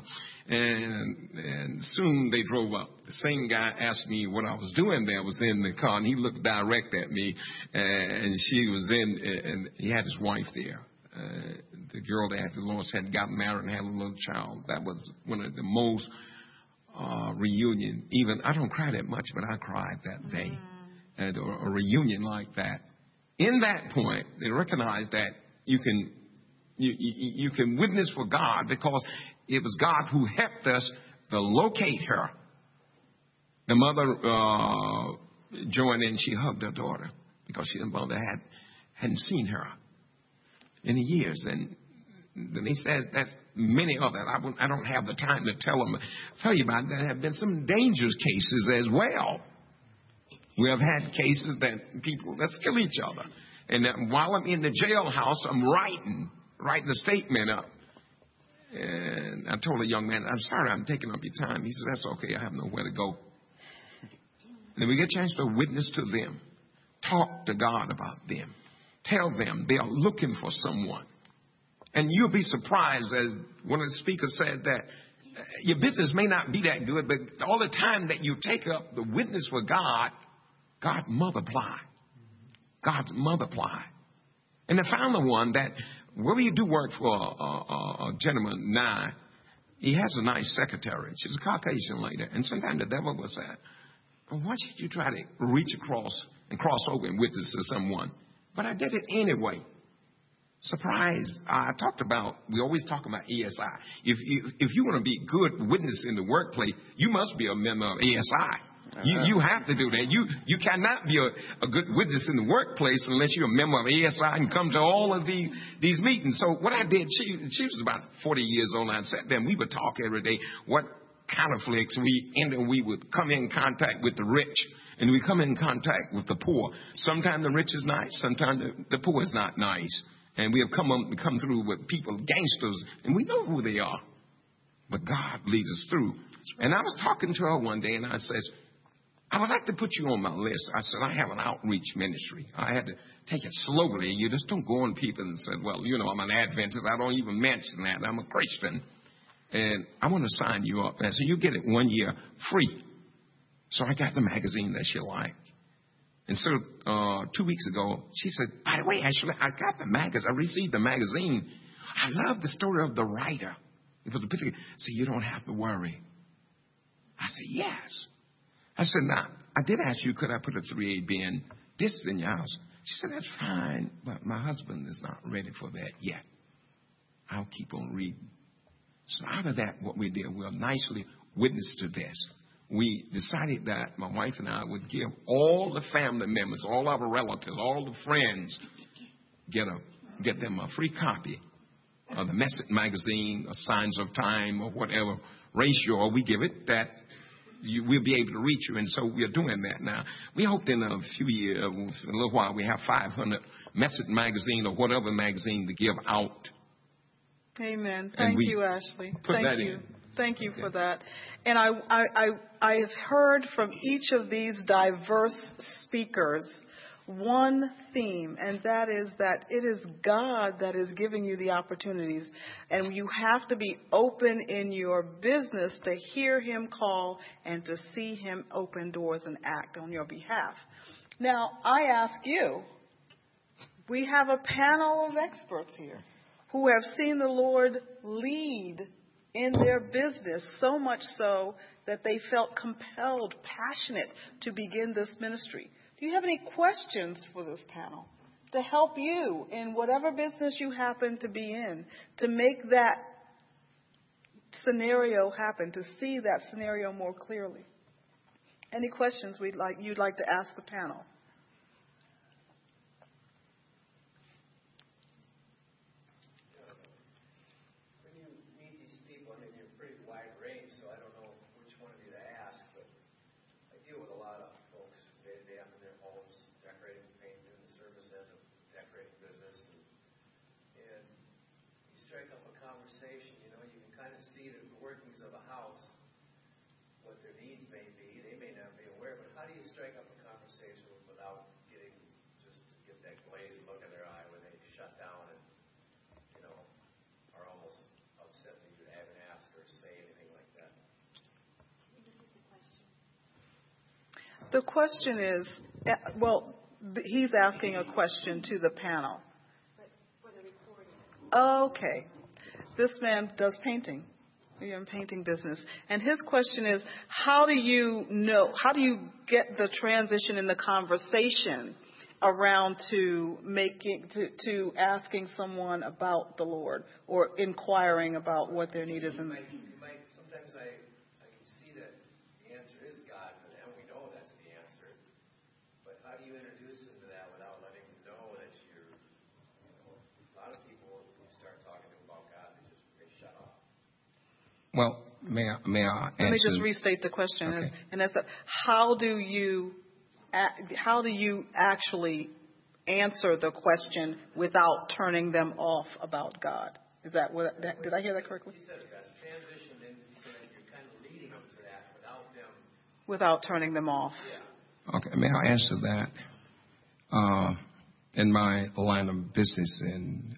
And soon they drove up. The same guy asked me what I was doing there. I was in the car, and he looked direct at me. And she was in, and he had his wife there. The girl that had lost had gotten married and had a little child. That was one of the most reunion. Even I don't cry that much, but I cried that day. And a reunion like that in that point, they recognized that you can witness for God because it was God who helped us to locate her. The mother joined in. She hugged her daughter because the mother hadn't seen her in years. And then he says that's many others. I don't have the time to tell you about. There have been some dangerous cases as well. We have had cases that people let's kill each other. And while I'm in the jailhouse, I'm writing a statement up. And I told a young man, I'm sorry I'm taking up your time. He said, that's okay. I have nowhere to go. And then we get a chance to witness to them. Talk to God about them. Tell them they are looking for someone. And you'll be surprised, as one of the speakers said, that your business may not be that good, but all the time that you take up the witness for God, God multiply. God multiply. And I found the one that where we do work for a gentleman now, he has a nice secretary. She's a Caucasian lady. And sometimes the devil will say, well, why should you try to reach across and cross over and witness to someone? But I did it anyway. Surprise. We always talk about ESI. If you want to be good witness in the workplace, you must be a member of ESI. You have to do that. You cannot be a good witness in the workplace unless you're a member of ESI and come to all of these meetings. So what I did, she was about 40 years old, and I sat there and we would talk every day. What conflicts we would come in contact with the rich, and we come in contact with the poor. Sometimes the rich is nice, sometimes the poor is not nice. And we have come through with people, gangsters, and we know who they are. But God leads us through. And I was talking to her one day, and I says, I would like to put you on my list. I said, I have an outreach ministry. I had to take it slowly. You just don't go on people and say, well, I'm an Adventist. I don't even mention that. I'm a Christian. And I want to sign you up. And I said, you get it 1 year free. So I got the magazine that she liked. And so 2 weeks ago, she said, by the way, Ashley, I got the magazine. I received the magazine. I love the story of the writer. It was a picture. So you don't have to worry. I said, yes. I said, now, I did ask you, could I put a 3A bin disc in your house? She said, that's fine, but my husband is not ready for that yet. I'll keep on reading. So out of that, what we did, we'll nicely witness to this. We decided that my wife and I would give all the family members, all our relatives, all the friends, get them a free copy of the Message magazine, or Signs of Time, or whatever ratio we give it, that we'll be able to reach you. And so we're doing that now. We hope in a few years, a little while, we have 500 Message magazine or whatever magazine to give out. Amen. Thank you, Ashley. Thank you. Thank you for that. And I have heard from each of these diverse speakers one theme, and that is that it is God that is giving you the opportunities, and you have to be open in your business to hear Him call and to see Him open doors and act on your behalf. Now, I ask you, we have a panel of experts here who have seen the Lord lead in their business, so much so that they felt compelled, passionate to begin this ministry. Do you have any questions for this panel to help you in whatever business you happen to be in, to make that scenario happen, to see that scenario more clearly? Any questions you'd like to ask the panel? The question is, he's asking a question to the panel. Okay. This man does painting. You're in painting business. And his question is, how do you get the transition in the conversation around to asking someone about the Lord or inquiring about what their need is. Sometimes I can see that the answer is God for them. We know that's the answer. But how do you introduce them to that without letting them know that you're, a lot of people, when you start talking to them about God, they shut off. Well, may I answer? Let me just restate the question, Okay. and that's how do you actually answer the question without turning them off about God? Is that what? Did I hear that correctly? You said that's transitioned in so that you're kind of leading them to that without turning them off. Yeah. Okay, may I answer that? In my line of business, and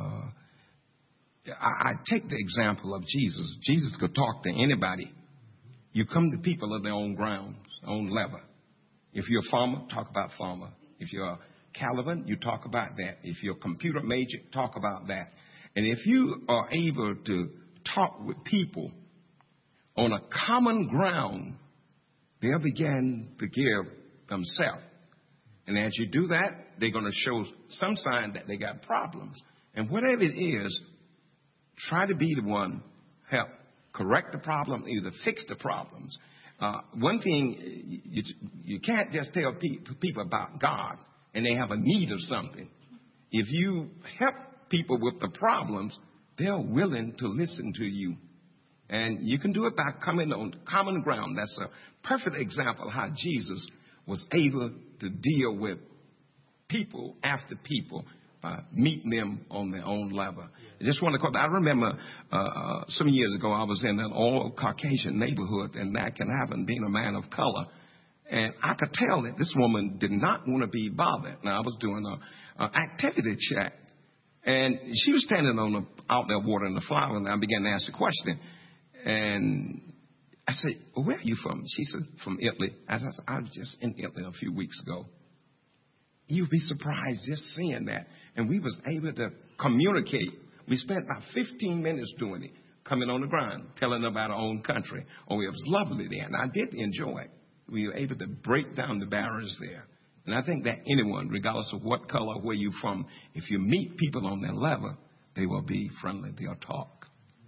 I take the example of Jesus. Jesus could talk to anybody. You come to people of their own grounds, own level. If you're a farmer, talk about farmer. If you're a Calvin, you talk about that. If you're a computer major, talk about that. And if you are able to talk with people on a common ground, they'll begin to give themselves. And as you do that, they're going to show some sign that they got problems. And whatever it is, try to be the one help correct the problem, either fix the problems. One thing, you can't just tell people about God and they have a need of something. If you help people with the problems, they're willing to listen to you. And you can do it by coming on common ground. That's a perfect example of how Jesus was able to deal with people after people by meeting them on their own level. I just want to I remember some years ago I was in an all Caucasian neighborhood, and that can happen being a man of color. And I could tell that this woman did not want to be bothered. Now, I was doing an activity check, and she was standing out there watering the flower, and I began to ask the question. And I said, well, where are you from? She said, from Italy. I said, I was just in Italy a few weeks ago. You'd be surprised just seeing that. And we was able to communicate. We spent about 15 minutes doing it, coming on the ground, telling about our own country. Oh, it was lovely there, and I did enjoy it. We were able to break down the barriers there. And I think that anyone, regardless of what color, where you're from, if you meet people on their level, they will be friendly. They'll talk.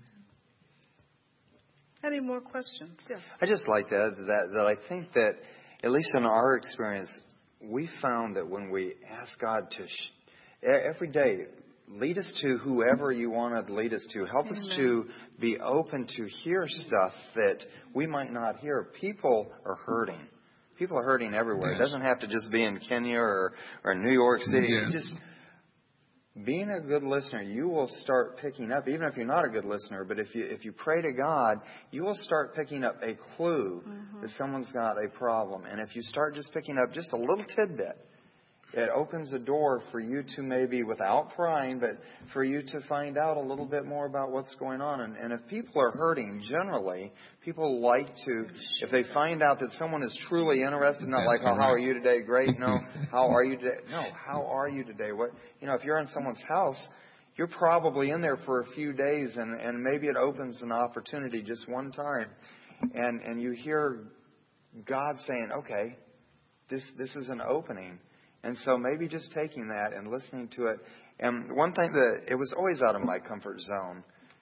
Any more questions? Yes. I just like to add to that I think that, at least in our experience, we found that when we ask God to, every day, lead us to whoever you want to lead us to. Help us to be open to hear stuff that we might not hear. People are hurting. People are hurting everywhere. Yes. It doesn't have to just be in Kenya or New York City. Yes. Just being a good listener, you will start picking up, even if you're not a good listener, but if you pray to God, you will start picking up a clue that someone's got a problem. And if you start just picking up just a little tidbit, it opens a door for you to maybe, without prying, but for you to find out a little bit more about what's going on. And if people are hurting, generally, people like to, if they find out that someone is truly interested, not like, oh, how are you today? Great. No, how are you today? No, how are you today? What, if you're in someone's house, you're probably in there for a few days, and maybe it opens an opportunity just one time. And you hear God saying, okay, this is an opening. And so maybe just taking that and listening to it. And one thing that it was always out of my comfort zone.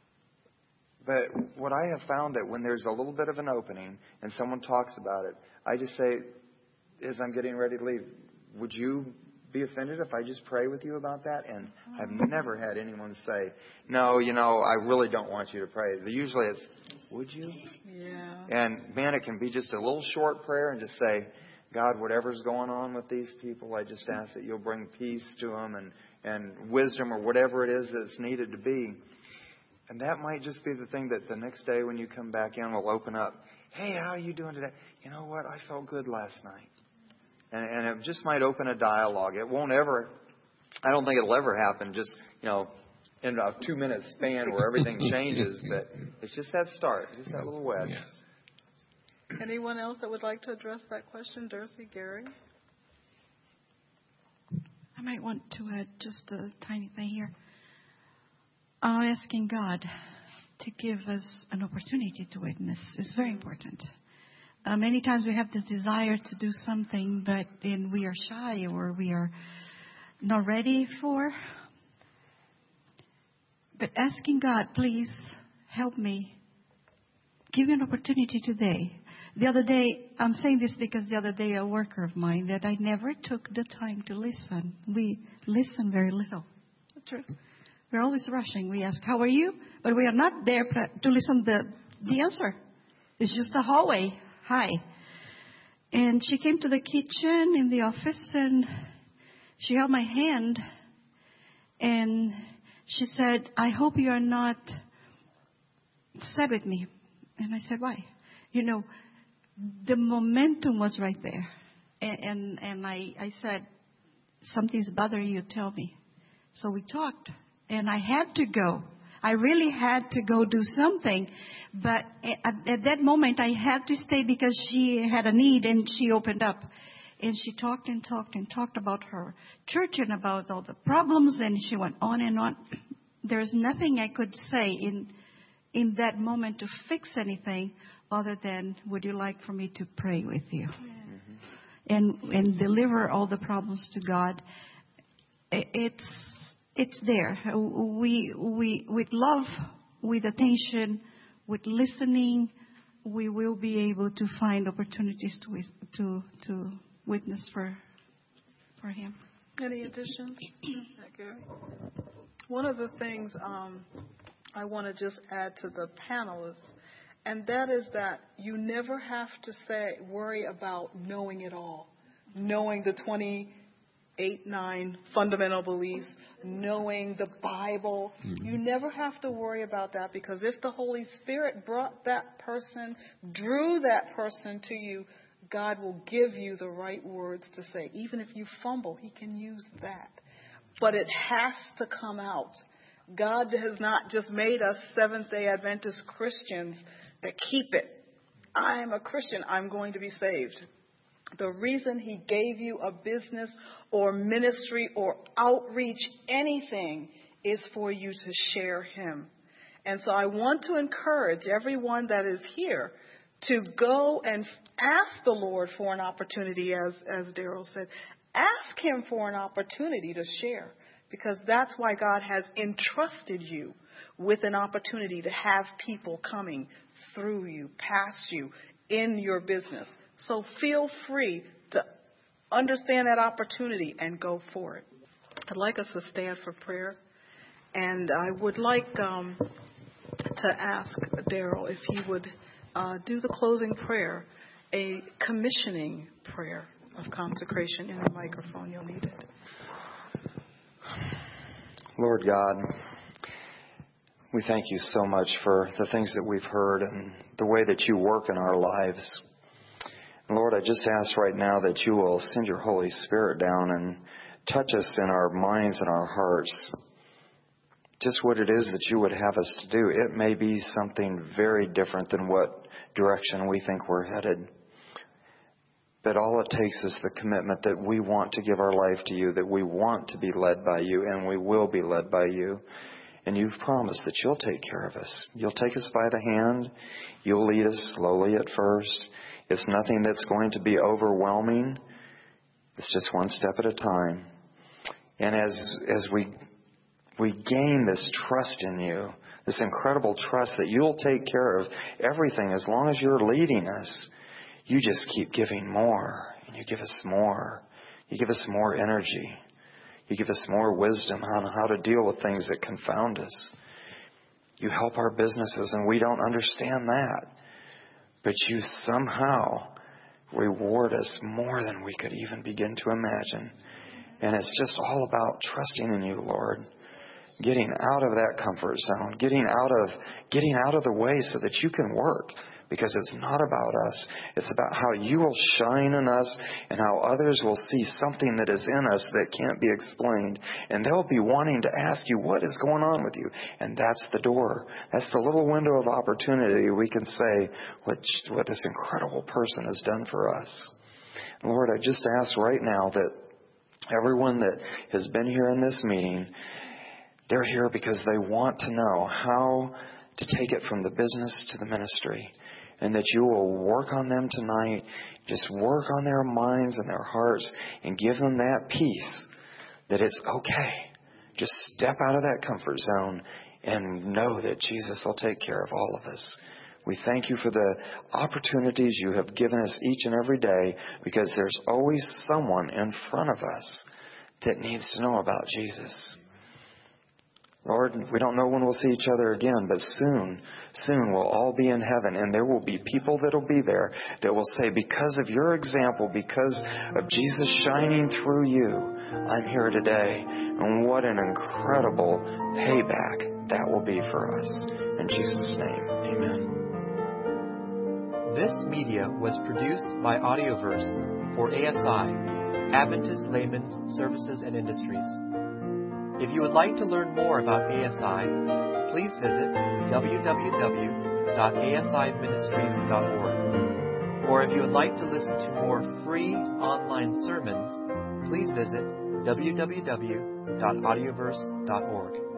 But what I have found that when there's a little bit of an opening and someone talks about it, I just say, as I'm getting ready to leave, would you be offended if I just pray with you about that? And I've never had anyone say, no, I really don't want you to pray. Usually it's, would you? Yeah. And man, it can be just a little short prayer and just say, God, whatever's going on with these people, I just ask that you'll bring peace to them and wisdom or whatever it is that's needed to be. And that might just be the thing that the next day when you come back in will open up. Hey, how are you doing today? You know what? I felt good last night. And it just might open a dialogue. It won't ever, I don't think it'll ever happen just, in a 2-minute span where everything changes. But it's just that start, just that little wedge. Yes. Anyone else that would like to address that question? Darcy, Gary? I might want to add just a tiny thing here. Asking God to give us an opportunity to witness is very important. many times we have this desire to do something, but then we are shy or we are not ready for. But asking God, please help me. Give me an opportunity today. The other day, I'm saying this because the other day a worker of mine that I never took the time to listen. We listen very little. True. We're always rushing. We ask, how are you? But we are not there to listen to the answer. It's just a hallway. Hi. And she came to the kitchen in the office and she held my hand and she said, I hope you are not sad with me. And I said, why? You know, the momentum was right there. And I said, something's bothering you, tell me. So we talked. And I had to go. I really had to go do something. But at that moment, I had to stay because she had a need and she opened up. And she talked and talked and talked about her church and about all the problems. And she went on and on. There's nothing I could say in that moment to fix anything other than, would you like for me to pray with you? And deliver all the problems to God. It's there. We with love, with attention, with listening, we will be able to find opportunities to witness for Him. Any additions? One of the things I want to just add to the panelists, and that is that you never have to worry about knowing it all, knowing the 28-9 fundamental beliefs, knowing the Bible. Mm-hmm. You never have to worry about that, because if the Holy Spirit brought that person, drew that person to you, God will give you the right words to say. Even if you fumble, He can use that. But it has to come out. God has not just made us Seventh-day Adventist Christians that keep it. I am a Christian. I'm going to be saved. The reason He gave you a business or ministry or outreach, anything, is for you to share Him. And so I want to encourage everyone that is here to go and ask the Lord for an opportunity, as Daryl said. Ask Him for an opportunity to share, because that's why God has entrusted you with an opportunity to have people coming through you, past you, in your business. So feel free to understand that opportunity and go for it. I'd like us to stand for prayer. And I would like to ask Daryl if he would do the closing prayer, a commissioning prayer of consecration. In the microphone, you'll need it. Lord God, we thank You so much for the things that we've heard and the way that You work in our lives. Lord, I just ask right now that You will send Your Holy Spirit down and touch us in our minds and our hearts. Just what it is that You would have us to do. It may be something very different than what direction we think we're headed. But all it takes is the commitment that we want to give our life to You, that we want to be led by You, and we will be led by You. And You've promised that You'll take care of us. You'll take us by the hand. You'll lead us slowly at first. It's nothing that's going to be overwhelming. It's just one step at a time. And as we gain this trust in You, this incredible trust that You'll take care of everything as long as You're leading us, You just keep giving more. And You give us more. You give us more energy. You give us more wisdom on how to deal with things that confound us. You help our businesses, and we don't understand that. But You somehow reward us more than we could even begin to imagine. And it's just all about trusting in You, Lord. Getting out of that comfort zone. Getting out of the way so that You can work. Because it's not about us. It's about how You will shine in us and how others will see something that is in us that can't be explained. And they'll be wanting to ask You, what is going on with you? And that's the door. That's the little window of opportunity we can say what this incredible person has done for us. Lord, I just ask right now that everyone that has been here in this meeting, they're here because they want to know how to take it from the business to the ministry. and that you will work on them tonight. Just work on their minds and their hearts and give them that peace that it's okay. Just step out of that comfort zone and know that Jesus will take care of all of us. We thank you for the opportunities you have given us each and every day, because there's always someone in front of us that needs to know about Jesus. Lord, we don't know when we'll see each other again, but soon we'll all be in heaven, and there will be people that will be there that will say, because of your example, because of Jesus shining through you, I'm here today. And what an incredible payback that will be for us. In Jesus' name, amen. This media was produced by Audioverse for ASI, Adventist Layman's Services and Industries. If you would like to learn more about ASI, please visit www.asiministries.org. Or if you would like to listen to more free online sermons, please visit www.audioverse.org.